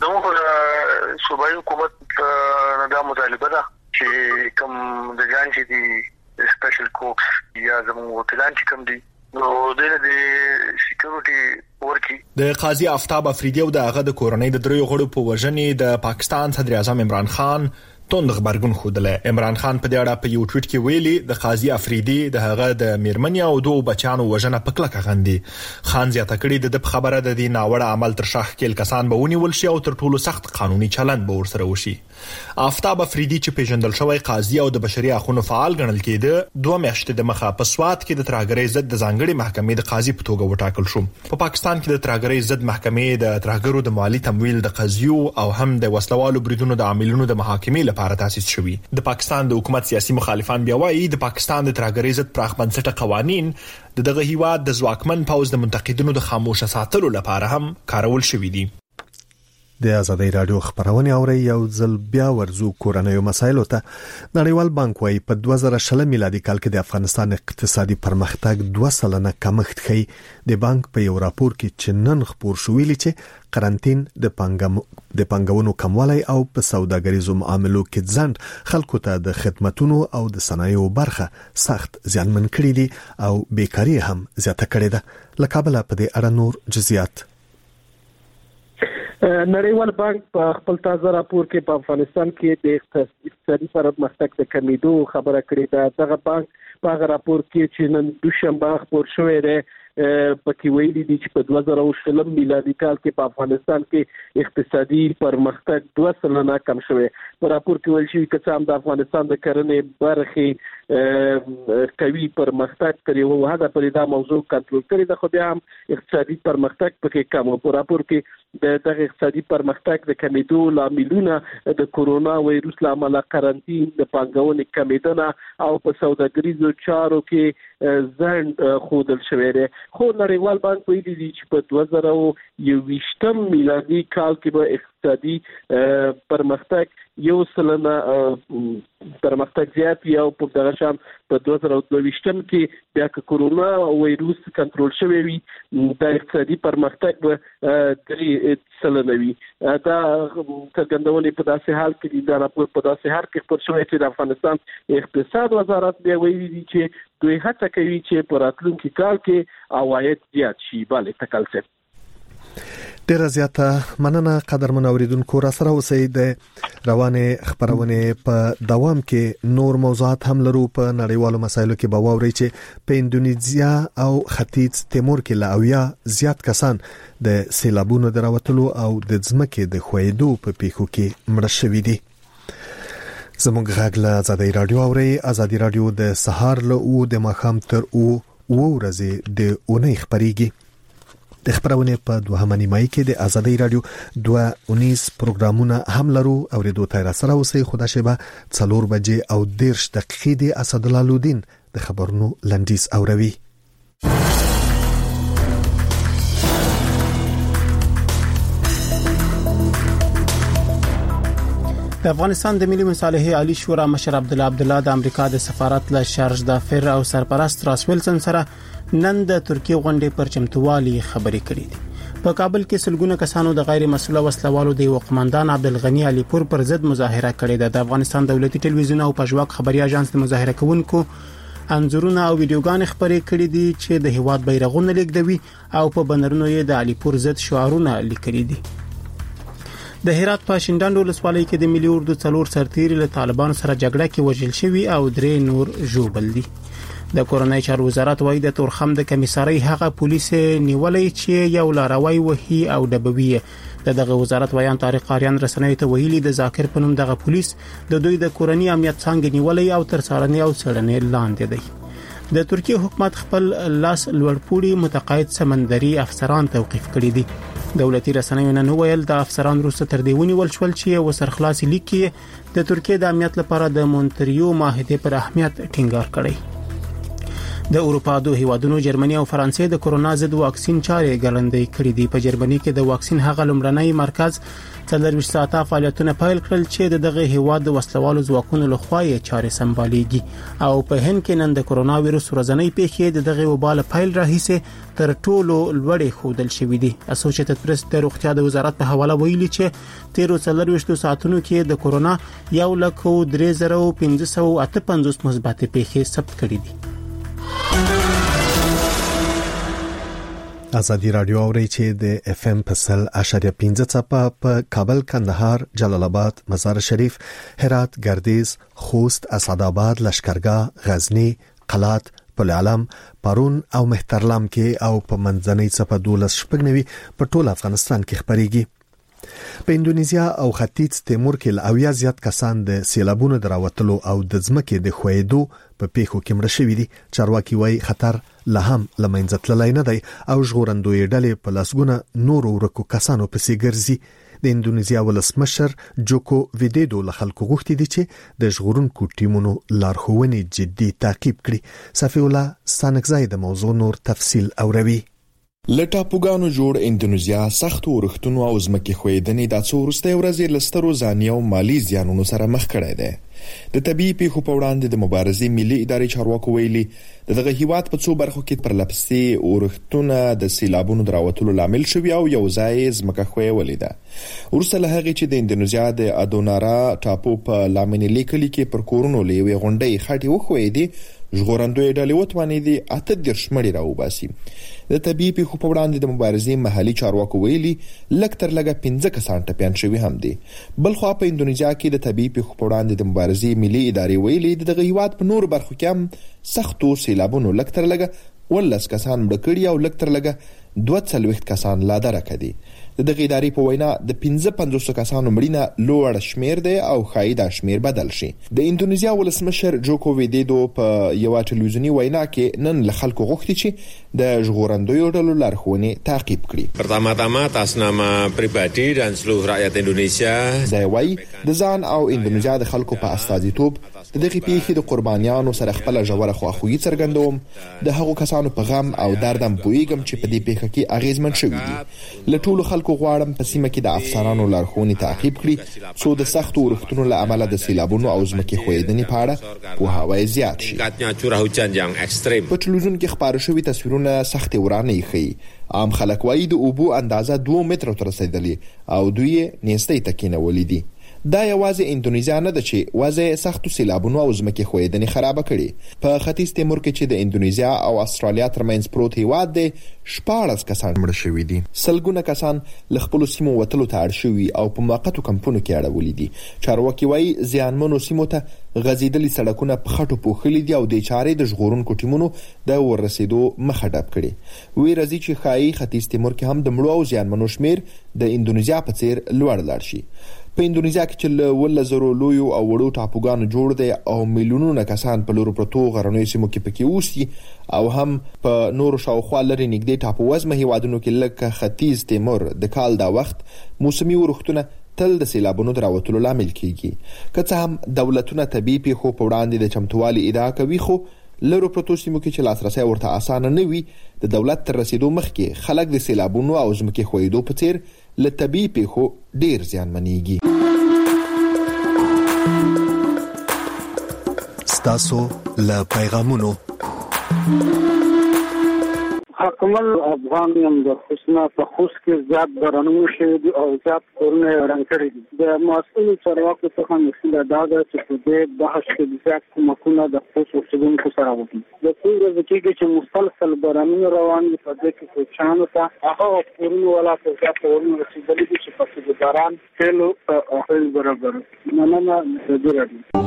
زموږ صوبایي حکومت نه دا مطالبه ده چې کوم د ځان چې دي سپیشل کوکس یا زموږ وکیلان چې کوم دي نو د دې سکیورټي ورکی. د قاضي آفتاب افریدي او د هغه د کورنۍ د دریو غړو په وژنې د پاکستان صدر اعظم عمران خان توند خبرګون خوده. عمران خان په دې اړه په یو ټویټ کې ویلي د قاضي افریدي د هغه د میرمنې او دوه بچانو وژنه په کلکه غندي. خان زیاته کړي د خبره د دې ناوړه عمل تر شا ښکیل کسان به ونیول شي او تر ټولو سخت قانوني چلند به ورسره وشي. آفتاب افریدي چې پیژندل شوی قاضي او د بشري حقوقو فعال ګڼل کېده دوه میاشتې د مخه په سواد کې د ترهګرۍ ضد د ځانګړي محکمې د قاضي په توګه وټاکل شو. په پاکستان کې د ترهګرۍ ضد محکمې د ترهګرو د مالی تمویل د قضیو او هم د وسلوالو بریدونو د عاملینو د محاکمې لپاره تاسیس شوی. د پاکستان د حکومت سیاسي مخالفان بیا وایي د پاکستان د ترهګرۍ ضد پراخ بنسټه قوانين د دغه هیواد د ځواکمن پوز د منتقدینو د خاموشه ساتلو لپاره هم کارول شوی دي. د آزادۍ رادیو خبرونه اوري یو ځل بیا ورزو کورنیو مسایلو ته. نړیوال بانک وايي په دوه زره شل میلادي کال کې د افغانستان اقتصادي پرمختګ دوه سلنه کمښت ښیي. د بانک په یو راپور کې چې نن خبر شو ویلي چې قرنټین د پنګم د پنګونو کموالی او په سوداګریزو معاملو کې ځند خلکو ته د خدماتو او د صنایعو برخه سخت زیانمن کړي دي او بیکاری هم زیاته کړې ده. لکابل په دې اړه نور جزئیات. نړیوال بانک په خپل تازه راپور کې په افغانستان کې د اقتصادي پرمختګ د کمیدو خبره کړې ده. دغه بانک په هغه راپور کې چې نن دوشنبه خبر شوی دی پکې ویلي دي چې په دوه زره شل میلادي کال کې په افغانستان کې اقتصادي پرمختګ دوه سلنه کم شوی. په راپور کې ویل شوی چې هم د افغانستان د کرنې برخې قوي پرمختګ کړی وو، هغه پر دا موضوع کنټرول کړی ده، خو بیا هم اقتصادي پرمختګ پکې کم و. په راپور کې د دغه اقتصادي پرمختګ د کمیدو لاملونه د کورونا وایروس لامل قرنټین د پنګونې کمیدنه او په سوداګریزو چارو کې ځند خودل شوی دی. خو نړیوال بانک ویلي دي چې په دوه زره یوویشتم میلادي کال کې به اقتصادي پرمختګ یو سلنه پرمختګ زیات یا په دغه شان په دوه زره دوه ویشتم کې بیا که کورونا وایروس کنټرول شوی وي د اقتصادي پرمختګ به درې سلنه وي. دا څرګندونې په داسې حال کې د راپور په داسې حال کې خبر شوی چې د افغانستان اقتصاد وزارت بیا ویلي دي چې دوی هڅه کوي چې په راتلونکي کال کې عواید زیات شي. bale تکل څه ډیره زیاته مننه قدرمن اوریدونکو را سره اوسئ. د روانه خبرونه په دوام کې نور موضوعات هم لرو. په نړیوالو مسایلو کې به واوري چې په اندونیزیا او ختیځ تیمور کې لا اویا زیات کسان د سیلابونو دراوتلو او د ځمکې د خویدو په پیښو کې مړه شوي دي. زموږ غږ له آزادۍ رادیو اوري. آزادۍ رادیو د سهار له او د ماښام تر او او ورځې د اونۍ خبريږي. د خبرونه په دوهمه نیمایي کې د آزادۍ رادیو دوه اونیس پروګرامونه هم لرو. اوریدو ته سره اوسئ. خدا شبه څلور بجې او دیرش دقیقې د اسدالله لودین د خبرونو لنډیز اوروي. د افغانستان د ملي مصالحې عالی شورا مشر عبد الله عبد الله د امریکا د سفارت له شارج دافر او سرپرست راس ویلسن سره نن د ترکیه غونډې پر چمتووالي خبرې کړې دي. په کابل کې سلګونه کسانو د غیر مسؤله وسلوالو د یو قومندان عبدالغنی علي پور پر ضد مظاهره کړې ده. د افغانستان دولتي ټلویزیون او پژواک خبري اژانس د مظاهره کوونکو انځورونه او ویډیوګانې خبرې کړې دي چې د هیواد بیرغونه لیکدوي او په بنرونو یې د علي پور ضد شعارونه لیکلي دي. د هرات په شینډنډ ولسوالۍ کې د ملي اردو څلور سرتیري له طالبانو سره جګړه کې وژل شوي او درې نور ژوبل دي. د کورنۍ چارو وزارت وايي د تورخم د کمیسارۍ هغه پولیس نیولې چې یو لاروي وهي او ډبوي. د دغه وزارت ویان طارق قاریان رسنیو ته ویلي د ذاکر په نوم دغه پولیس د دوی د کورنۍ امنیت څنګه نیولې او تر څارنې او څېړنې لاندې دی. د ترکیه حکومت خپل لاس لوړپوړي متقاعد سمندري افسران توقيف کړي دي. دولتي رسنیو نن ویل د افسران روسته تر دی ونیول شول چې وسرخلاصي لیکي د ترکیه د امنیت لپاره د مونټریو معاهده پر اهمیت ټینګار کړی. د اروپا دوه هیوادونو جرمني او فرانسې د کورونا ضد واکسین چارې ګړندې کړې دي. په جرمني کې د واکسین هغه لومړنی مرکز څلور ساعته فعالیتونه پیل کړل چې دغه هیواد د وسلوالو ځواکونو لخوا یې چارې سمبالېږي. او په هند کې نن د کورونا وایرس ورځنی پیښې د دغه وبال پیل راهیسه تر ټولو لوړې خودل شوې دي. اسوسییټډ پریس د روغتیا د وزارت په حواله ویلي چې تیر څلور ساعتونو کې د کورونا یو لک درې زره پنځه سوه اته پنځوس مثبت پیښې ثبت کړې دي. آزادی رادیو اوري چې د اف ام پسل اشاریه پنځه څپه په کابل، کندهار، جلال آباد، مزار شریف، هرات، گردیز، خوست، اسعدآباد، لشکرګاه، غزنی، قلات، پل علم، پارون او مهترلام کې او په منځنۍ څپه دولس شپږنوي په ټول افغانستان کې خبريږي. په اندونیزیا او ختیځ تیمور کې لاویا زیات کسان د سیلابونو دراوتلو او د ځمکې د خویدو په پیښو کې مړه شوي دي. چارواکي وايي خطر لا هم لمنځه تللی نه دی او ژغورندوی ډلې په لاسګونه نور ورکو کسانو پسې ګرځي. د اندونیزیا ولسمشر جوکو ویډیډو له خلکو غوښتي دي چې د ژغورونکو ټیمونو لارښوونې جدي تعقیب کړي. صفی الله ستانکزای د موضوع نور تفصیل اوروي. لټاپوګانو جوړ اندونیزیا سخت ورښتونو او ځمکې خویدنې د څو وروستۍ ورځې لسترو ځاني او مالی زیانونو سره مخ کړی دی. د طبيعي پیښو په وړاندې د مبارزې ملي ادارې چارواکو ویلي دغه هیواد په څو برخو کې پر لپسې ورښتونه د سیلابونو دراوتلو لامل شوی او یو ځای ځمکه خویولې ده. ورسره له هغې چې د اندونیزیا د ادونارا ټاپو په لامنیلي کلي کې پر کورونو له یوې غونډۍ خټې وښویدې، ژغورندوی ډلې وتوانېدې اته دېرش مړي راوباسي. د طبيعي پیښو په وړاندې د مبارزې محلي چارواکو ویلي لږ تر لږه پنځه کسان ټپیان شوي هم دي. بلخوا په اندونیزیا کې د طبيعي پیښو په وړاندې د مبارزې ملي ادارې ویلي د دغه هیواد په نور برخو کې هم سختو سیلابونو لږ تر لږه ولس کسان مړه کړي او لږ تر لږه دوه څلوېښت کسان لا درکه دي. د دغه ادارې په وینا د پنځه پنځوس کسانو مړینه لوړ شمیر دی او ښایي دا شمیر بدل شي. د اندونیزیا ولسمشر جوکو ویډیډو په یو ټلویزیونی وینا کې نن له خلکو غوښتي چې د ژغورندویو ډلو لارښوونې تعقیب کړي. Pertama-tama atas nama pribadi dan seluruh rakyat Indonesia. دا وایي د ځان او اندونیزیا د خلکو په استازیتوب د دغه پیښې د قربانیانو سره خپل ژوره خواخوږي څرګندوم. د هغو کسانو په غم او درد هم پوهیږم چې په دې پیښه کې اغیزمن شوي دي. له ټولو خلکو غواړم په سیمه کې د افسرانو لارښوونې تعقیب کړي څو د سختو ورښتونو له امله د سیلابونو او ځمکې ښویدنې په اړه پوهاوی زیات شي. په ټلویزیون کې خپاره شوي تصویرونه سختې ورانې ښیي. عام خلک وایي د اوبو اندازه دوه مترو ته رسیدلې او دوی یې نیستۍ ته کېنولي دي. دا یوازې اندونیزیا نه ده چې وضع سختو سیلابونو او ځمکې ښویېدنې خرابه کړي. په ختیځ تیمور کې چې د اندونیزیا او استرالیا ترمنځ پروت هیواد دی شپاړس کسان مړه شوي دي. سلګونه کسان له خپلو سیمو وتلو ته اړ شوي او په موقتو کمپونو کې اړولي دي. چارواکي وایي زیانمنو سیمو ته غځېدلي سړکونه په خټو پوښلي دي او د چارې د ژغورونکو ټیمونو د ورسېدو مخه ډب کړي. ویره ځي چې ښایي ختیځ تیمور کې هم د مړو او زیانمنو شمیر د اندونیزیا په څیر لوړ لاړ شي. په اندونیزیا کې چې له ولس زرو لویو او وړو ټاپوګانو جوړ دی او میلیونونه کسان په لورو پرتو غرنیو سیمو کې پکې اوسي او هم په نورو شاوخوا لرې نږدې ټاپووزمه هیوادونو کې لکه ختیځ تیمور د کال دا وخت موسمي ورښتونه تل د سیلابونو د راوتلو لامل کیږي. که څه هم دولتونه طبیعي پیښو په وړاندې د چمتووالي ادعا کوي، خو لرو پرتو سیمو کې چې لاسرسی ورته اسانه نه وي، د دولت تر رسیدو مخکې خلک د سیلابونو او ځمکې ښویېدو په څیر له طبیعي پیښو ډیر زیانمنېږي. ستاسو له پیغامونو حکمل افغان یم د حسنا په خوست کې زیات برنامه شوي دي او زیات کورونه رنګ کړي دي. د مسؤل چارواکو څخه مسله دا ده چې په دې بحث کې زیات کومکونه د خوست اوسیدونکو سره وکړي. د څو ورځې کېږي چې مسلسل برنامه روان دي په دې کې کوچانو ته هغه کورونه ولا په زیات کورونه رسیدلي دي چې په دې باران کېلو او خپل برابر مننه د دې راډیو.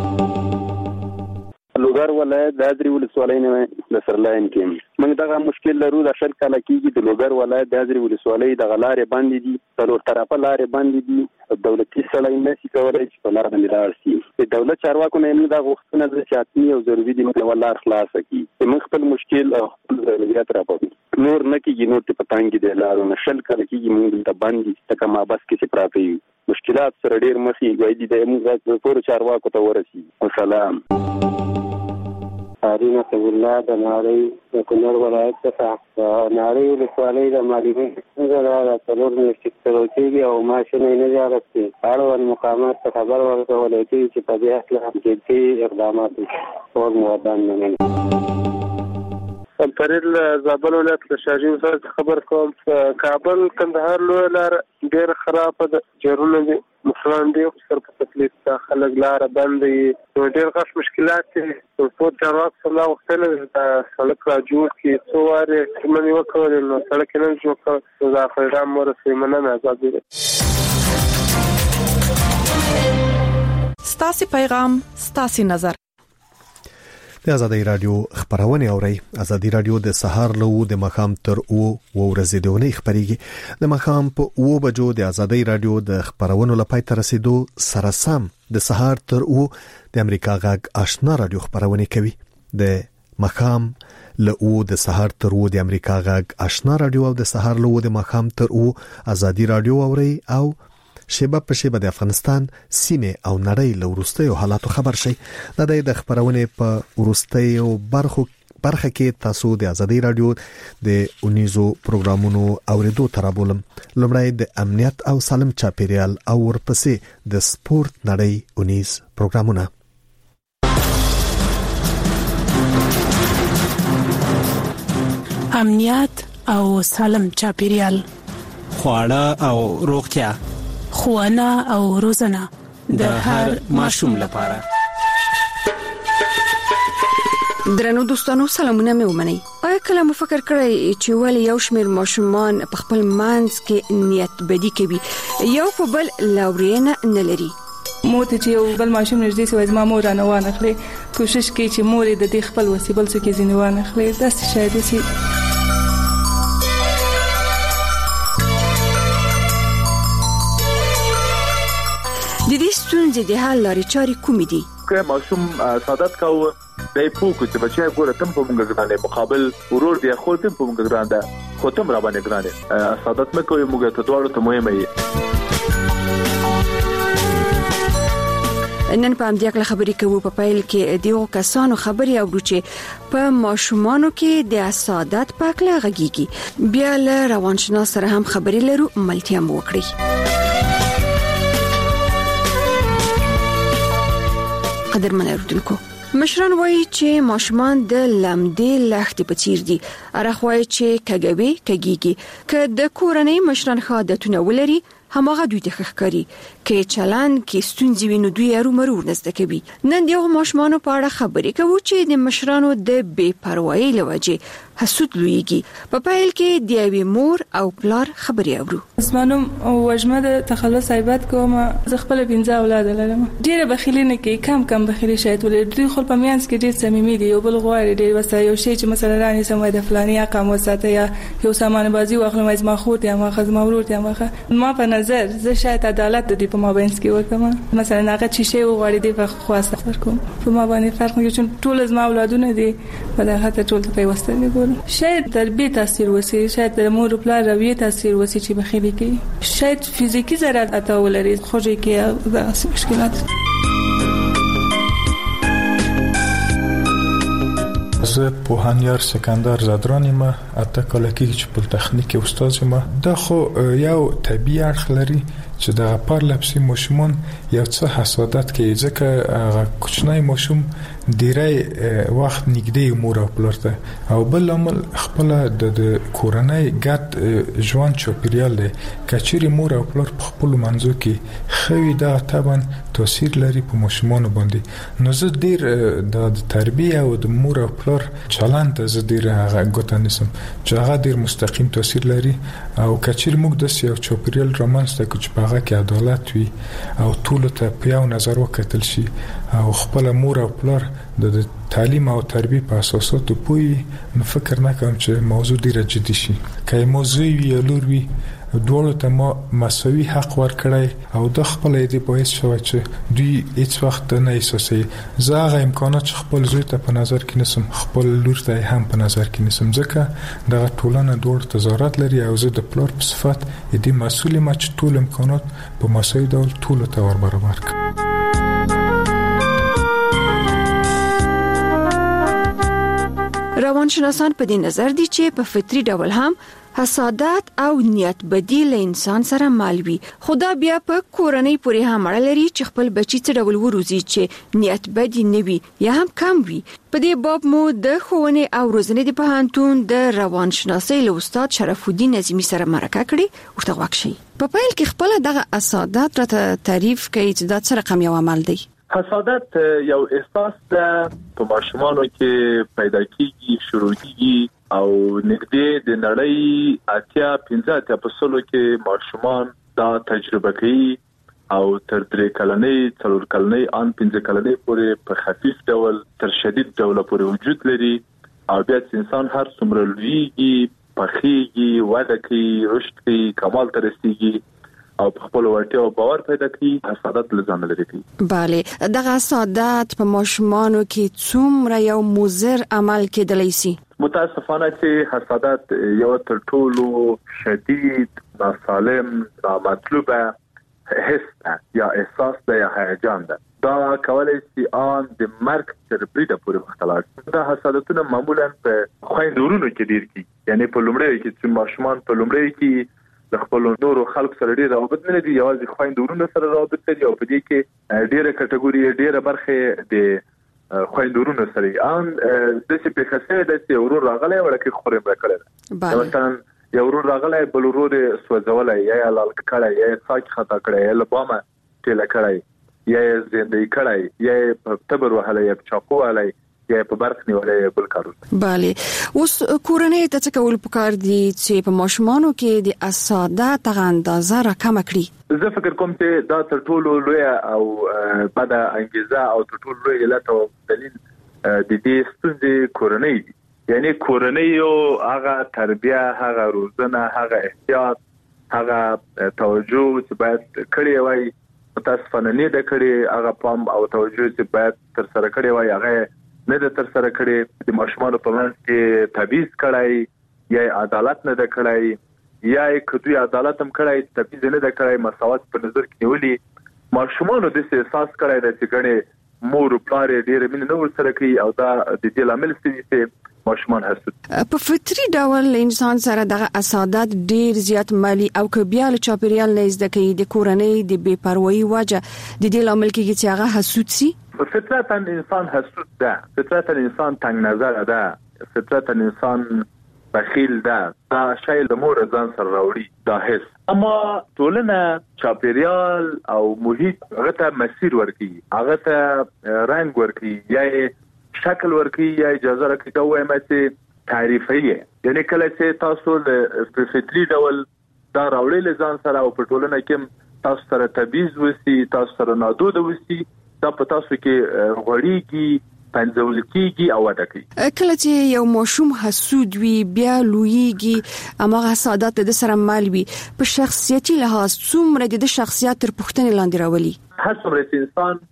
لوګر ولایت د ادري ولسوالۍ نه د سرلاین کې موږ دغه مشکل لرو. د شل کاله کېږي د لوګر ولایت د ادري ولسوالۍ د غلارې باندې دي، څلور طرفه لارې باندې دي. دولتي سړی نشي کولای چې په لار باندې لاړ شي. د دولت چارواکو نه موږ دا غوښتنه ده چې حتمي او ضروري دي موږ ولار خلاص کړي. موږ خپل مشکل او خپل ضرورت راپوي نور نه کېږي. نور ته پتانګي د لارو نه شل کاله کېږي موږ ته باندې تک ما بس کې چې پراته یو مشکلات سره ډیر مخې غوړي دي. موږ د ټول چارواکو ته ورسي. والسلام. هارون الله د نړۍ د کونړ ولایت څخه نړۍ ولسوالۍ د معلومي څنګه دا څلور میاشتې تر کېږي او ماشینې نه جوړېږي. اړوند مقامات ته خبر ورکول کېږي چې په دې اصل جدي اقدامات او موادان نه فرید زابل ولایت د شاجین سره خبر کوم. کابل کندهار لوی لار ډېر خراب ده، جرونه دي مخران دي سر په تکلیف ته خلک لار بند دي. ډېر غټ مشکلات دي. په چارواک سره وختل د سړک را جوړ کی څو واره کومنی وکړل نو سړک نه جوړ کړ. دا پیغام ورسې مننه آزاد دي. ستاسو پیغام ستاسو نظر. د ازادي رادیو خبرونه اوري. ازادي رادیو د سهار له د مخام تر او ورځې دونه خبريږي. د مخام په او بجو د ازادي رادیو د خبرونو لپاره تر رسیدو سره سم د سهار تر او د امریکا غږ آشنا رادیو خبرونه کوي. د مخام له او د سهار تر او د امریکا غږ آشنا رادیو او د سهار له او د مخام تر او ازادي رادیو اوري او شیبه په شیبه د افغانستان سیمه او نړۍ له وروستیو حالاتو خبر شي. د دې د خبرونه په وروستیو برخو برخه کې تاسو د ازادي رادیو د اونیزو پروګرامونو اوریدو ترابولم. لومړی د امنیت او سالم چاپیریال او ورپسې د سپورت نړۍ اونیز پروګرامونه. امنیت او سالم چاپیریال، خواړه او روغتیا، ښوونه او روزنه د هر ماشوم لپاره. درنو دوستانو سلامونه مې ومنئ. آیا کله مو فکر کړی چې ولې یو شمېر ماشومان په خپل منځ کې نیت بدی کوي، یو په بل لاورینه نه لري؟ مور ته چې یو بل ماشوم نږدې سوی زما مور رانه وانه خلې کوشش کوي چې مور د دې خپل وسیبل څه کې ځینې وانه خلې. داسې شاید چې د دې ستونزې د حل لارې چارې کومې دي؟ که ماشوم سعادت کاوه دای پوکو چې بچي ګوره تم په موږ ګرانه مقابل ورور دی خو تم په موږ ګرانه ده خو تم را باندې ګرانه سعادت مې کوي موږ ته دواړو ته مهمه یې. نن په امدیا کې خبرې کوو. په پایل کې دیو کسانو خبرې اورو چې په ماشومانو کې د سعادت پاکله غږیږي. بیا له روانشناس سره هم خبرې لرو، ملتیا مو وکړي. قدرمن اوردونکو، مشران وایي چې ماشومان د لمدې لختې په څیر دي. ارخ وایي چې کګوي کګيږي. که د کورنۍ مشران عادتونه ولري هماغه دوی ته ښکاری کې چلان کې ستونزې ویني دوی یارو مرور نزد کوي. نن دیو ماشومان په اړه خبرې کوو چې د مشرانو د بے پروايي لوجه حسود لویږي. په پایل کې د یوې مور او پلار خبرې اورو. اسمانم وجمه د تخلص عیبات کوم زه خپل پنځه اولاد لرم. ډیره بخیلی نه کوي، کم کم بخیلی شاید ولې دوی خپل پمیانس کې ډیر صمیمي دي او بل غواړي ډیر وسه یو شی چې مثلا راني سموي د فلاني اقام وساته یا یو سامان بازی واخلم از ما خور ته ما خزم ورور ته ما ما په نظر زه شاید عدالت د دې په مابینس کې وکم. مثلا هغه چې شی وغواړي دی په خواسته فرق په ما باندې فرق نه کوي چې ټول از ما اولادونه دي په دغه ته ټول په واسطه نه ګورم. شاید تربیه تاثیر وسی، شاید د مور او پلار رویه تاثیر وسی چې بخیلی کوي، شاید فزیکی ضرر اته ولري خوږی کې د مشکلات. زه پوهانیار سکندر زدرانی ما اته کال کې چې په تخنیک استاد ما دا خو یو طبيعي اړخ لري چې د پارلپسي ماشومان یو څه حسادت کوي ځکه هغه کوچنی ماشوم ډیری وخت نږدې مور او پلار ته او بل عمل خپل د کورنۍ ګډ ژوند چاپیریال دی. کچېری مور او پلار په خپل منځو کې خوي دا طبعا تاثیر لري په ماشومان باندې. نو زه ډیر د تربیه او د مور او پلار چلند زه ډیر هغه ګوت نسم چې هغه ډیر مستقیم تاثیر لري او کچېری موږ د یو چاپیریال رامنځته کوو چې هغه کې عدالت وي او ټول ته په یو نظر وکتل شي او خپل مور او پلار د تعلیم او تربیه په اساساتو پوي. نو فکر نه کوم چې موضوع ډیره جدي شي. که موضوع وي لور وي دوه ته ما مساوي حق ورکړی او د خپل دې باعث شوی چې دوی هیڅ وخت نه احساسي زه هغه امکانات خپل زوی ته په نظر کې نسم، خپل لور ته هم په نظر کې نسم ځکه د ټولنه دوه تضارت لري او زه د پلار په صفت دې مسؤل ما چې ټول امکانات په مساوي ډول ټول ته ور برابر کړم. روانشناسان په دې نظر دي چې په فطري ډول هم حسادت او نیت بدی له انسان سره مالوي، خدا بیا په کورنۍ پورې هم اړه لري چې خپل بچی څه ډول وروزي چې نیت بدی نه وي یا هم کم وي. په دې باب مو د ښوونې او روزنې د پوهنتون د روانشناسۍ له استاد شرف الدین نظیمی سره مرکه کړې. ورته واکشي په پیل کې خپل دغه حسادت راته تعریف کوي چې دا څه رقم یو عمل دی. حسادت یو احساس ده په ماشومانو کې پیدا کیږي، شروع کیږي او نږدې د نړۍ اتیا پنځه اتیا په سلو کې ماشومان دا تجربه کوي او تر درې کلنۍ څلور کلنۍ ان پنځه کلنۍ پورې په خفیف ډول تر شدید ډول پورې وجود لري او بیا انسان هر څومره لویږي، پخېږي، وده کوي، رشد کوي، کمال ته رسیږي او په خپل ورته او باور پیدا کوي. حسادت لزان لري. bale دغه حسادت په ماشومانو کې څومره یو مضر عمل کېدلی شي؟ متاسفانه چې حسادت یو تر ټولو شدید ناسالم نامطلوبه حس یا احساس ده یا هیجان ده. دا کولای شي ان د مرګ تر بریده پورې مختلف. دا حسادتونه معمولا په خويندورونو کې ډیر کی، یعنی په لومړی کې چې ماشومان په لومړی کې د خپل نورو خلک سره ډیر رابط نه لري، یوازې خويندورونو سره رابط لري او په دې کې ډیره کټګوري ډیره برخه د خويندورونو سره ان د څه په خاصه د څه ورور راغلی ورکه خورم راکړل. مثلا یو ورور راغلی بل ورور سوځولای یا لال کړای یا ساک خطا کړای یا لبامه ټیل کړای یا زندګی کړای یا تبر وهلای یا چاقو علای یا په برخ نیولای بل کارو. bale اوس کورنۍ ته څه کول پکار دي چې په ماشومانو کې د حسادت غندازه راکم کړي؟ زه فکر کوم چې دا تر ټولو لوی او بد انګیزه او تر ټولو لوی علت او دلیل د دې ستونزې کورنۍ دي. یعنی کورنۍ یو هغه تربیه، هغه روزنه، هغه احتیاط، هغه توجه چې باید کړی وای متاسفانه نه ده کړی، هغه پام او توجه چې باید تر سره کړی وای هغه نه ده تر سره کړی. د ماشومانو په منځ کې تبعیض کړای یا عدالت نه ده کړای یا کدوې عدالت هم کړای، تبعیض نه ده کړای، مساوات په نظر کې نیولي. ماشومانو د احساس کړای د چې ګڼې مور او پلار ډېر مینه نه ورسره کوي او دا د دې لامل ستې ماشومان حسد. په فطري ډول انسان سره دغه حسادت ډیر زیات مالی او کبیال چاپیریال نه زده کوي د کورنۍ د بے پروايي وجه د دې لامل کېږي چې هغه حسود سي. فطرتاً انسان حسود ده، فطرتاً انسان تنگ نظر ده، فطرتاً انسان بخیل ده دا شای د مور ځان سره راوړي دا هیڅ. اما ټولنه چاپیریال او محیط هغه ته مسیر ورکي، هغه ته رنگ ورکي، یا شکل ورکي، یا اجازه راکړي دا وایم چې تعریفي. یعنی کله چې تاسو د فطري ډول دا راوړل ځان سره او په ټولنه کې تاسو سره تبعیض وسی، تاسو سره نادود وسی، دا په تاسو کې غوړیږي، پنځول کېږي او وده کوي. کله چې یو ماشوم حسود وي بیا لویږي امغه حسادت د سره مال وي په شخصیتي لحاظ څومره د شخصیت تر پوښتنې لاندې راولي. هر څومره انسان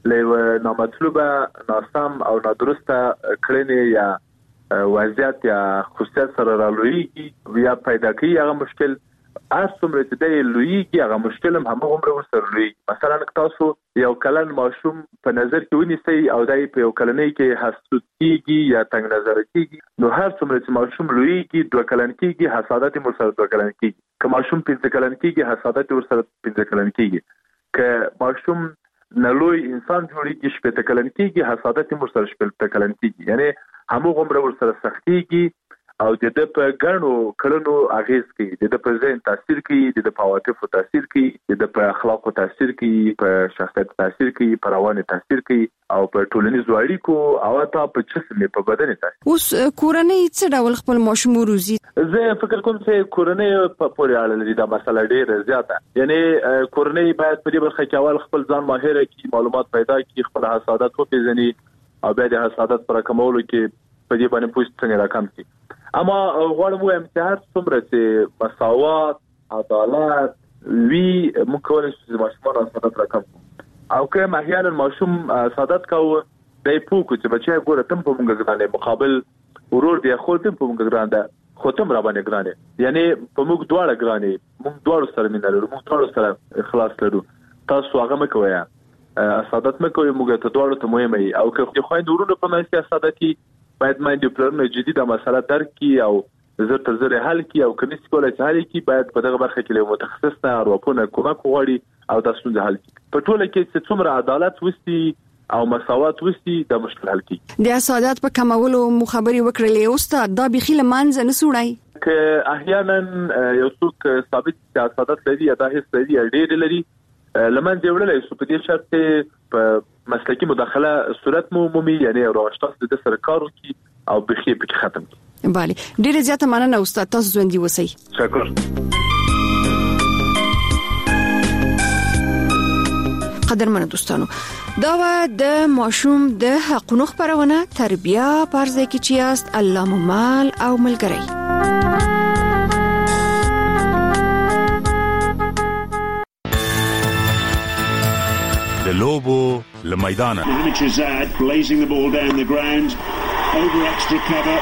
له نامطلوبه ناسم او نادرسته کړنې یا وضعیت یا خصوصیت سره رالویږي یا پیدا کوي هغه مشکل، هر څومره چې د لویږي هغه مشکل هم همغه ورسره لوی. مثلا تاسو یو کلن ماشوم په نظر کې ونیسئ او دای په یو کلنۍ کې حسود کیږي یا تنگ نظر کیږي، نو هر څومره چې ماشوم لویږي دوه کلن کیږي حسادت ورسره دوه کلن کیږي. که ماشوم پنځه کلن کیږي حسادت ورسره پنځه کلن کیږي. که ماشوم نلوی انسان جوړیږي شپږ کلن کیږي حسادت ورسره شپږ کلن کیږي. یعنی همغه ورسره سختيږي او د د په ګڼو کړنو اغیز کوي، د د په ذهن تاثیر کوي، د د په عواطفو تاثیر کوي، د د په اخلاقو تاثیر کوي، په شخصیت تاثیر کوي، په روان تاثیر کوي او په ټولنیزو اړیکو او حتی په جسم په بدن تاثیر. اوس کورنۍ څه ډول خپل ماشوم روزي؟ زه فکر کوم چې کورنۍ په پورې اړه لري دا مسله ډیره زیاته. یعنی کورنۍ باید په دې برخه کې اول خپل ځان ماهر کړي، معلومات پیدا کړي، خپل حسادت وپېژني او بیا د حسادت پر کمولو کې په دې باندې پوښتنه څنګه راکم کړي. اما غواړم وایم چې هر څومره چې مساوات، عدالت وی موږ کولای شو چې ماشومان حسادت راکم او که احیانا ماشوم حسادت کوي دای پوکو چې بچي ګوره تم په موږ ګرانه مقابل ورور دی خو تم په موږ ګرانه خو تم را باندې ګرانه، یعنی په موږ دواړه ګرانه، موږ دواړو سره مینه لرو، موږ دواړو سره اخلاص لرو. تاسو هغه مکوئ حسادت مکوئ، موږ ته دواړو ته مهمه ای. او که خو ورونو په منځ کې حسادتي باید مایندې پلرونه جدي د مسله درک کی او زر تر زر حل کی او کنيس کولای چې حل کی، باید په دغه برخه کې له متخصص نه اروپونه کومک وغواړي او تاسو ته حل کی. په ټوله کې چې څومره عدالت وستي او مساوات وستي د مشکل حل کی. د حسادت په کمولو مخابري وکړلې استاد دا بخیل منځ نه سوړای که احیانا یو څوک ثابت چې حسادت لري یا دا هیڅ لري ډېر لري لمن دی وړلای سو په دې شرط په مسلکی مداخله صورت مو مومي، یعنی راوښتاس د سر کار کی او بخي په ختم کی. بله ډیره زیاته مننه استاد، تاسو ژوندۍ اوسئ. شکر. قدرمن دوستانو دا و د ماشوم د حقونو خبرونه تربیه پرځای کې چیاست الله ممال او ملګری. د لوبو لمیدانه blazing the ball down the ground over extra cover.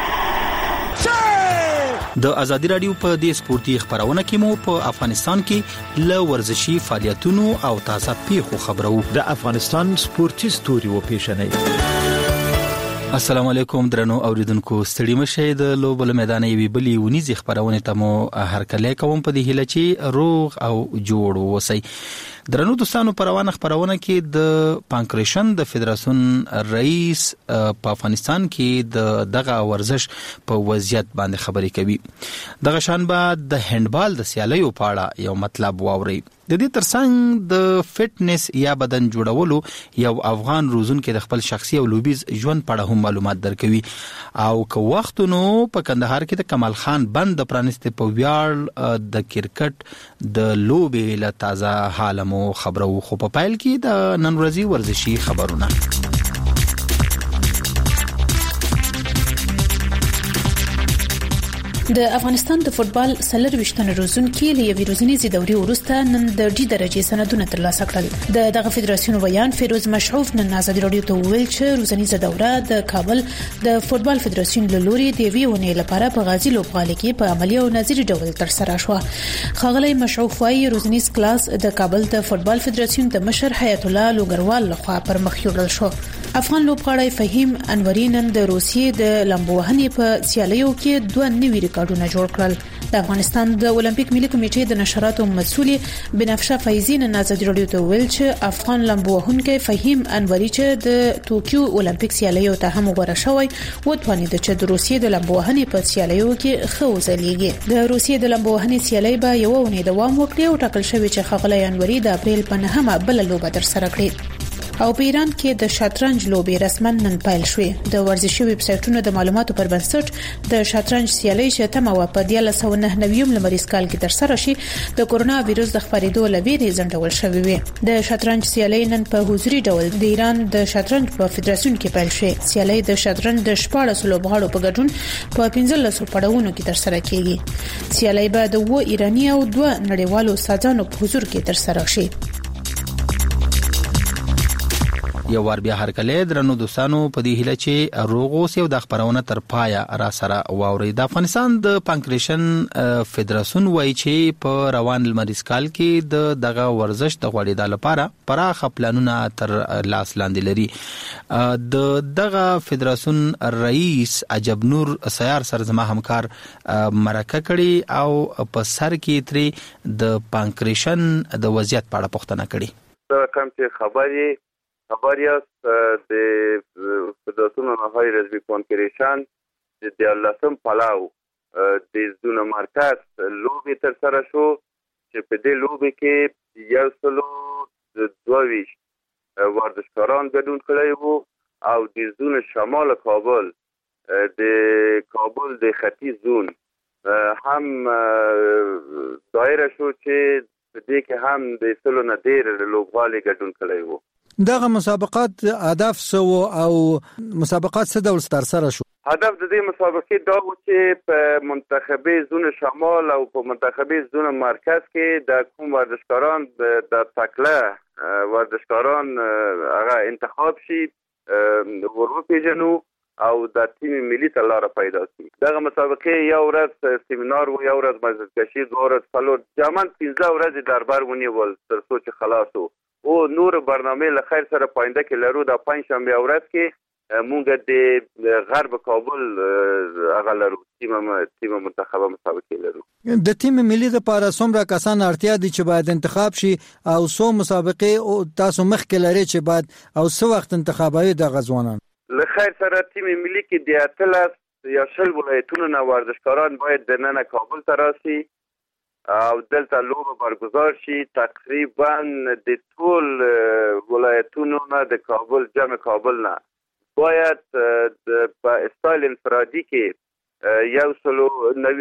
د ازادي رادیو په دې سپورتي خبرونه کې مو په افغانستان کې ل ورزشي فعالیتونو او تازه پیښو خبرو. د افغانستان سپورتي ستوري و پیښنې. السلام علیکم درنو اوریدونکو، ستړي مشه د لوبو لمیدانه وی بلی ونیزي خبرونه ته مو هرکله کوم په دې هله چې روغ او جوړ وسی. درنو دوستانو پروانه خبرونه کې د پانکریشن د فدراسیون رئیس په افغانستان کې د دغه ورزش په وضعیت باندې خبرې کوي. دغه شان به د هندبال د سیالیو په اړه یو مطلب واوري. د دې ترڅنګ د فټنس یا بدن جوړولو یو افغان روزونکو د خپل شخصي او لوبیز ژوند په اړه هم معلومات درکوي. او که وختونو په کندهار کې د کمال خان بند پرانست په ویاړ د کرکټ د لوبې له تازه حالمو خبرو خو په پایل کې د نن ورځې ورزشي خبرونه. د افغانستان د فوتبال سلر وشتنه روزونکي له یوې روزنیزې دورې وروسته نن د ډي درجه سندونه ترلاسه کړل. د دغه فدراسیون ویان فیروز مشعوف نن آزاد رادیو ته ویل چې روزنیزه دوره د کابل د فوتبال فدراسیون له لوري د وی ونې لپاره په غازی لوبغالي کې په عملی او نظری ډول تر سره شو. خغلی مشعوف وايي روزنیز کلاس د کابل د فوتبال فدراسیون د مشر حیات الله لوګروال لخوا پر مخ یوړل شو. افغان لوبغاړی فهیم انوري نن د روسیې د لامبو وهنې په سیالیو کې دوه نوي ریکارډونه جوړ کړل. د افغانستان د اولمپیک ملي کمیټې د نشراتو مسؤل بنفشه فیضی نن آزاد رادیو ته ویل چې افغان لامبو وهونکی فهیم انوري چې د ټوکیو اولمپیک سیالیو ته هم غوړه شوی و توانید چې د روسیې د لامبو وهنې په سیالیو کې خو ځلیږي. د روسیې د لامبو وهنې سیالي به یو ونې دوام وکړي او ټاکل شوی چې خغلی انوري د اپریل په نهمه بل لوبه تر سره کړي. او په ایران کې د شطرنج لوبې رسماً نن پیل شوې. د ورزشي ویب سایټونو د معلوماتو پر بنسټ د شطرنج سیالي چې تمه و په دیارلس سوه نهه نوي لمریز کال کې تر سره شي د کورونا وایروس د خپرېدو لویرې ځنډول شوې وي. د شطرنج سیالي نن په حضوري ډول د ایران د شطرنج په فدراسیون کې پیل شوې. سیالي د شطرنج د شپږ لوبغاړو په ګډون په پنځلس پړاوونو کې تر سره کیږي. سیالي به د و ایرانی او دوه نړیوالو سازانو په حضور کې تر سره شي. یو ور بیا هر کله درنو دوستانو په دې هله چې روغو سیو د خبرونه تر پایا را سره واوري. د افغانستان د پانکریشن فدراسیون وایي چې په روان لمریز کال کې د دغه ورزش د غوړېدا لپاره پراخ پلانونه تر لاس لاندې لري. د دغه فدراسیون رئیس عجب نور سیار سر زما همکار مرکه کړي او په سر کې ترې د پانکریشن د وضعیت په اړه پوښتنه کړي. دا کوم چې خبري خبریاست د فدراسیون نهایی رزمی پانکریشن د دیارلسم پلاو د زون مرکز لوبې تر سره شو چې په دې لوبې کې یو سلو دوه ویشت ورزشکاران ګډون کړی وو او د زون شمال کابل د کابل د ختیځ زون هم دایره شو چې په دې کې هم د سلو نه ډېر لوبغاړي ګډون کړی وو. دغه مسابقات هدف سو او مسابقات څه ډول تر سره شو؟ هدف د دې مسابقې دا و چې په منتخبي زون شمال او په منتخبي زون مرکز کې د کوم ورزشکاران د تکله ورزشکاران هغه انتخاب شي ورو پیژنو او د تیم ملي ته لار پیدا شي. دغه مسابقې یو ورځ سیمینار و یو ورځ مزدکشي دوه ورځ فلور جامن پنځه ورځې دربار ونیول تر څو چې خلاص وو. او نور برنامه له خیر سره پاینده کې لرو. د پنځ شنبه ورځ کې مونږ د غرب کابل هغه لرو تیم تیم منتخبه مسابقه لرو. د تیم ملي لپاره څومره کسان اړتیا دي چې باید انتخاب شي او څو مسابقه او تاسو مخکې لري چې باید او څو وخت انتخابوي د غزوانان؟ له خیر سره تیم ملي کې د اتلس یا شل ولایتونو نه ورزشکاران باید د نن کابل ته راسي او دلته لوبه برگزار شي. تقریبا د ټول ولایتونو نه د کابل جمع کابل نه باید په استایل انفرادي کې یو سلو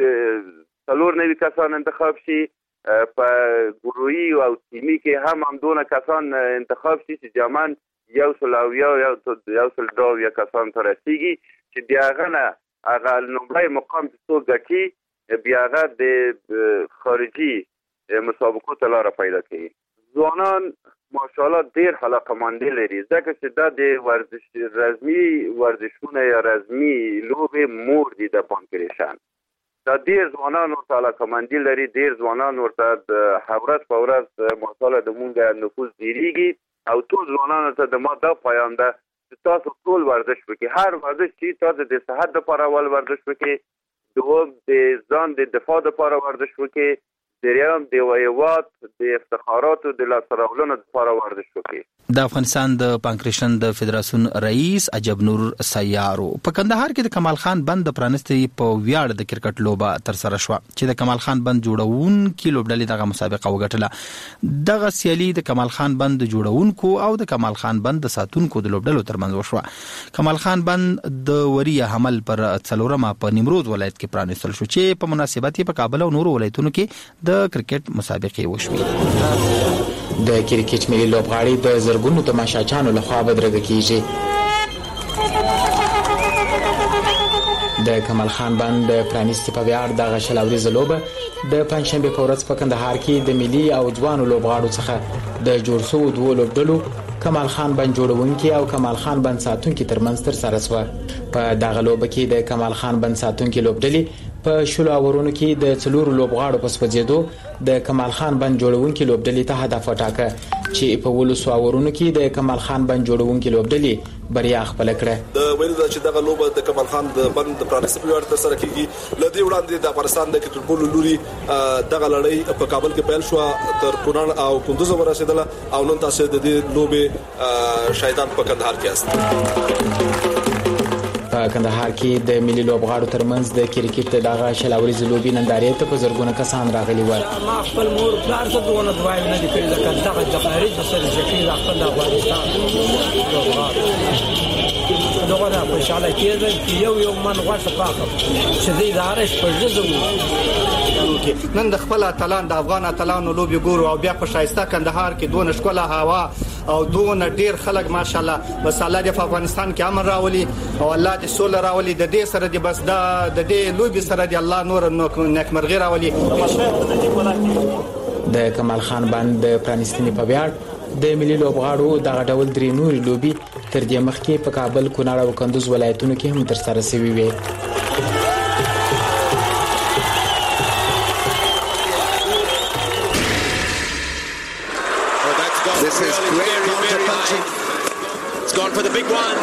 څلور نوي کسان انتخاب شي. په ګروهي او تیمي کې هم همدونه کسان انتخاب شي چې جمعاً یو سل او یو یو سل دوه یا کسان ته رسیږي چې د هغه نه هغه لومړی مقام چې څوک ګټي بیا هغه د خارجي مسابقو ته لاره پیدا کوي. ځوانان ماشاءالله ډېر علاقه‌مندي لري ځکه چې دا د ورزش رزمي ورزشونه یا رزمي لوبې مور دي د پانکریشن. دا ډېر ځوانان ورته علاقه‌مندي لري. ډېر ځوانان ورته د ورځ په ورځ ماشاءالله د مونږ نفوذ ډېرېږي او ټول ځوانانو ته د ما دا پیام ده چې تاسو ټول ورزش وکړئ. هر ورزش چې تاسو د صحت لپاره ول ورزش وکړئ، دوم د ځان د دفاع لپاره ورزش وکړئ، دریم د ویوات د افتخاراتو د لاسته راوړلو لپاره ورزش وکړي. د افغانستان د پانکریشن د فدراسیون رئیس عجب نور سیارو په کندهار کې د کمال خان بند د پرانستي په ویاړ د کرکټ لوبه تر سره شو چې د کمال خان بند جوړون کې لوبډلې دغه مسابقه وګټله. دغه سیالي د کمال خان بند جوړونکو او د کمال خان بند د ساتونکو د لوبډلو ترمنځ وشو. کمال خان بند د وریه حمل پر څلورمه په نیمروز ولایت کې پرانستل شو چې په مناسبت په کابل او نورو ولایتونو کې د کرکټ مسابقه وشوه. د کرکټ ملي لوبغاړي د زرګونو تماشاچانو لخوا بدرګه کیږي. د کمال خان بند پرانیستی په ویاړ د غشل اوريزه لوبه د پنځشنبه په ورځ په کندهار کې د ملي او ځوانو لوبغاړو څخه د جوړ شوو دوه لوبډلو کمال خان بند جوړونکي او کمال خان بند ساتونکي ترمنځ تر سره شوه. په دغه لوبه کې د کمال خان بند ساتونکي لوبډلې په شلو اورونو کې د څلورو لوبغاړو په سپځېدو د کمال خان بند جوړونکي لوبډلې ته هدف وټاکه چې په ولسو اورونو کې د کمال خان بند جوړونکي لوبډلې بریا خپل کړه. د ویل چې دغه لوبه د کمال خان د بند پرانیستي په وړاندې تر سره کیږي. لدی وړاندې د افغانستان د کټبول لوري دغه لړۍ په کابل کې پیل شو تر کونړ او کندوز ورسېدله او نن تاسو د دې لوبه شایدان په کندهار کې است. په کندهار کې د ملي لوبغاړو ترمنځ د کرکټ دغه شلاوري لوبي نندارې ته په زرګونه کسان راغلي ول. ما خپل مور پلار ته دونه دوای نه دي کړی لکه دغه د خارج سره چې خپل افغانستان دغه نه خوشاله کېږي چې یو یو من غوښه پاکه چې دې دارش په ځزو نن د خپل اتلان د افغان اتلانو لوبي ګورو او بیا په شایسته کندهار کې دونه ښکلا هوا او دونه ډیر خلک ماشاءالله بس الله دې په افغانستان کې امن راولي او الله دې سول راولي د دې سره دې بس دا د دې لوبي سره دې الله نور نیکمرغي راولي. د کمال خان بند د پرانیستنې په ویاړ د ملي لوبغاړو دغه ډول درې نوري لوبي تر دې مخکې په کابل، کونړ او کندوز ولایتونو کې هم ترسره شوې وې. This is great counter-punching. It's gone for the big one.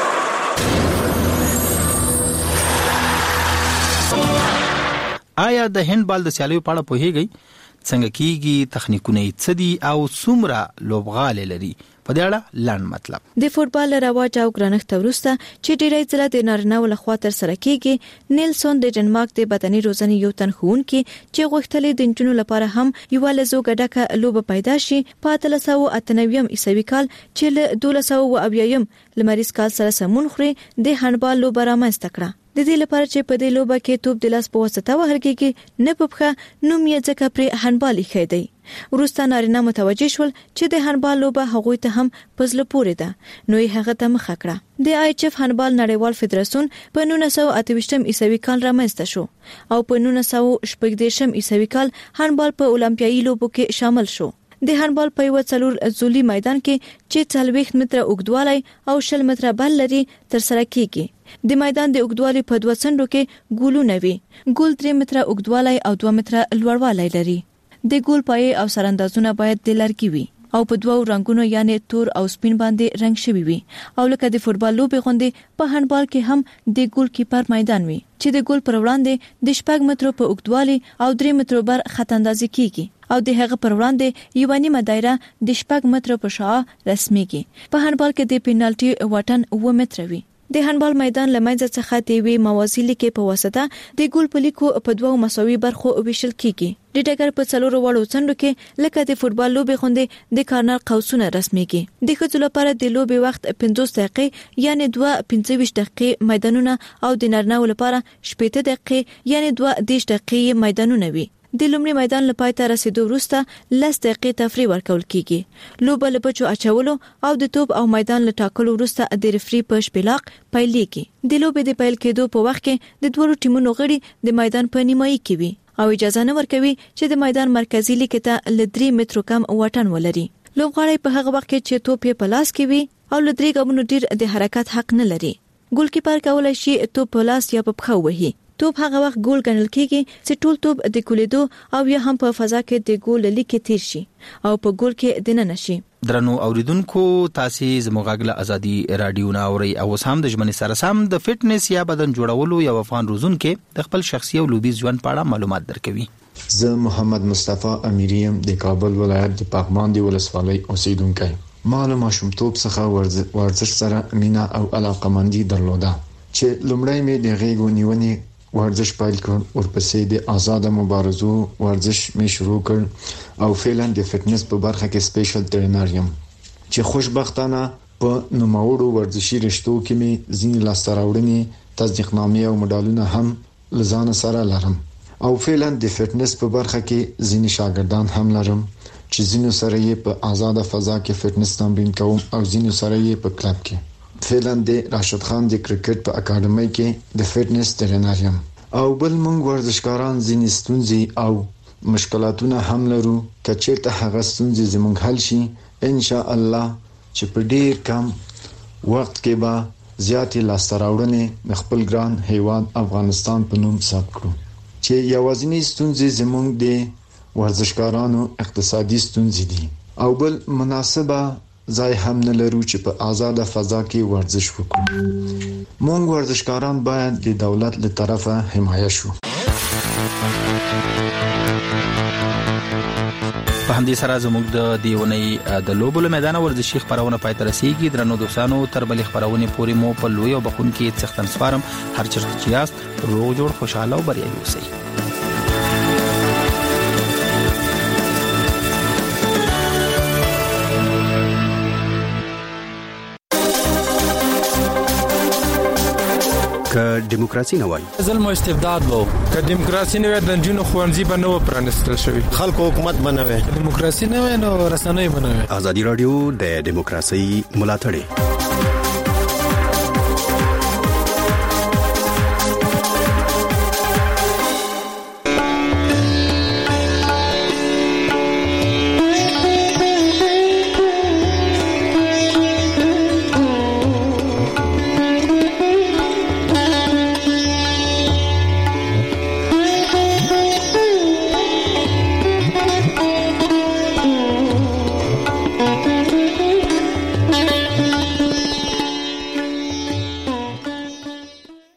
آیا د هندبال د سیالیو په اړه پوهیږئ؟ څنګه کیږي، تخنیکونه یې څه دي او څومره لوبغاړي لري؟ په دې اړه لاند مطلب د فوټبال رواج او ګرانښت وروسته چې ډیری ځله د نارینه‌و لخوا تر سره کیږي، نیلسون د ډنمارک د بدني روزنې یو تن ښوونکی چې غوښتلې د نجونو لپاره هم یو لزو ګډه لوبه پیدا شي په اتلس سوه اته نوي عیسوي کال چې له دولس سوه اویا لمریز کال سره سمون خوري د هندبال لوبه رامنځته کړه. د دې لپاره چې په دې لوبه کې توپ د لاس په واسطه وهل کېږي نه په پخه نوم یې ځکه پرې هندبال ایښی دی. وروسته نارینه متوجه شول چې د هندبال لوبه هغوی ته هم په زړه پورې ده، نو یې هغه ته مخه کړه. د آی ایچ اف هندبال نړیوال فدراسیون په نولس سوه اته ویشت عیسوي کال رامنځته شو او په نولس سوه شپږ دېرش عیسوي کال هندبال په اولمپیایي لوبو کې شامل شو. د هندبال په یو څلور زولي میدان کې چې څلوېښت متره اوږدوالی او شل متره بل لري تر سره کیږي. د میدان د اوږدوالي په دوه څنډو کې ګولونه وي. ګول درې متره اوږدوالی او دوه متره لوړوالی لري. د ګول پای او سراندازونه باید د لرګي وي او په دوو رنگونو یعنی تور او سپین باندې رنگ شوی وي او لکه د فوټبال لوبې غوندې په هندبال کې هم د ګول کیپر میدان وي چې د ګول پر وړاندې د شپږ مترو په اوږدوالي او درې مترو بر خط اندازي کیږي او د هغه پر وړاندې یو نیمه دایره د شپږ مترو په شاوخوا رسميږي. په هندبال کې د پینالټي واټن اوه متره وي. د هندبال میدان لمنځه څخه د وی موازی لیکې په واسطه د ګول په لیکو په دوو مساوي برخو ویشل کیږي. د ډګر په څلورو وړو څنډو کې لکه د فوټبال لوبې غوندې د کارنر قوسونه رسميږي. د ښځو لپاره د لوبې وخت پنځوس دقیقې یعنی دوه پنځه ویشت دقیقې میدانونه او د نارینه‌و لپاره شپږ دقیقې یعنی دوه دېرش دقیقې میدانونه وي. د لومړي میدان لپاره ته رسیدو وروسته لس دقیقې تفریح ورکول کیږي. لوبه له بچو اچولو او د توپ او میدان له ټاکلو وروسته د ریفري په شپېلاق پیلېږي. د لوبې د پیل کېدو په وخت کې د دوه ټیمونو غړي د میدان په نیمایي کې وي او اجازه نه ورکوي چې د میدان مرکزی لیکې ته ل درې مترو کم واټن ولري. لوبغاړی په هغه وخت کې چې توپ یې په لاس کې وي او ل درې ګامونو ډیر د حرکت حق نه لري. ګول کیپر کولای شي توپ په لاس یا په پښه وهي. توپ هغه وخت ګول ګڼل کېږي چې ټول توپ د کولیدو او یا هم په فضا کې د ګول لیکې تیر شي او په ګول کې دننه شي. درنو اوریدونکو، تاسو زموږ غږ ازادي رادیو ناوري او سم د ژوند سره سم د فټنس یا بدن جوړولو یو افغان روزونکو د خپل شخصي او لوبي ژوند په اړه معلومات درکوي. زه محمد مصطفی امیریم د کابل ولایت د پاکماندي ولسوالۍ اوسیدونکی. ما له ماشومتوب څخه ورزش سره مینا او علاقمندي درلوده چې لومړی مې د غیږو نیونې ورزش پیل کړ، ورپسې د آزاد مبارزو ورزش می شروع کړ او فعلا د فټنس په برخه کې سپیشل ټرینر یم چې خوشبختانه په نوموړو ورزشي رشتو کې می ځینې لاسته راوړنې، تصدیقنامې او مډالونه هم لزان سره لرم او فعلا د فټنس په برخه کې ځینې شاګردان هم لرم چې ځینو سره یې په آزاد فضا کې فټنس تمرین کوم او ځینو سره یې په کلب کې. فعلا د راشد خان د کرکټ په اکیډمۍ کې د فټنس ټرینر یم او بل موږ ورزشکاران ځینې ستونزې او مشکلاتونه هم لرو. که چیرته هغه ستونزې زموږ حل شي ان شاء الله چې په ډیر کم وخت کې به زیاتې لاسته راوړنې د خپل ګران هیواد افغانستان په نوم ثبت کړو. چې یوازینی ستونزې زموږ د ورزشکارانو اقتصادي ستونزې دي او بل مناسبه ځای هم نه لرو چې په آزاده فضا کې ورزش وکړو. موږ ورزشکاران باید د دولت له طرفه حمایه شو. په همدې سره زموږ د دیونی د لوبو له میدان ورزشي خبرونه پای ته رسیدي. درنو دوستانو تر بلې خبرونه پورې مو په لوی او بخون کې څختن سپارم. هر چیرته چې یاست روغ جوړ خوشاله او بریالي اوسئ. که دیموکراسي نه وای ظلم او استبداد وو، که دیموکراسي نه وای د جنونو خوانځي به نه پرانستل شوی، خلکو حکومت بنوي، دیموکراسي نه وای نو رسنۍ بنوي. ازادي رادیو د دیموکراسي ملاتړ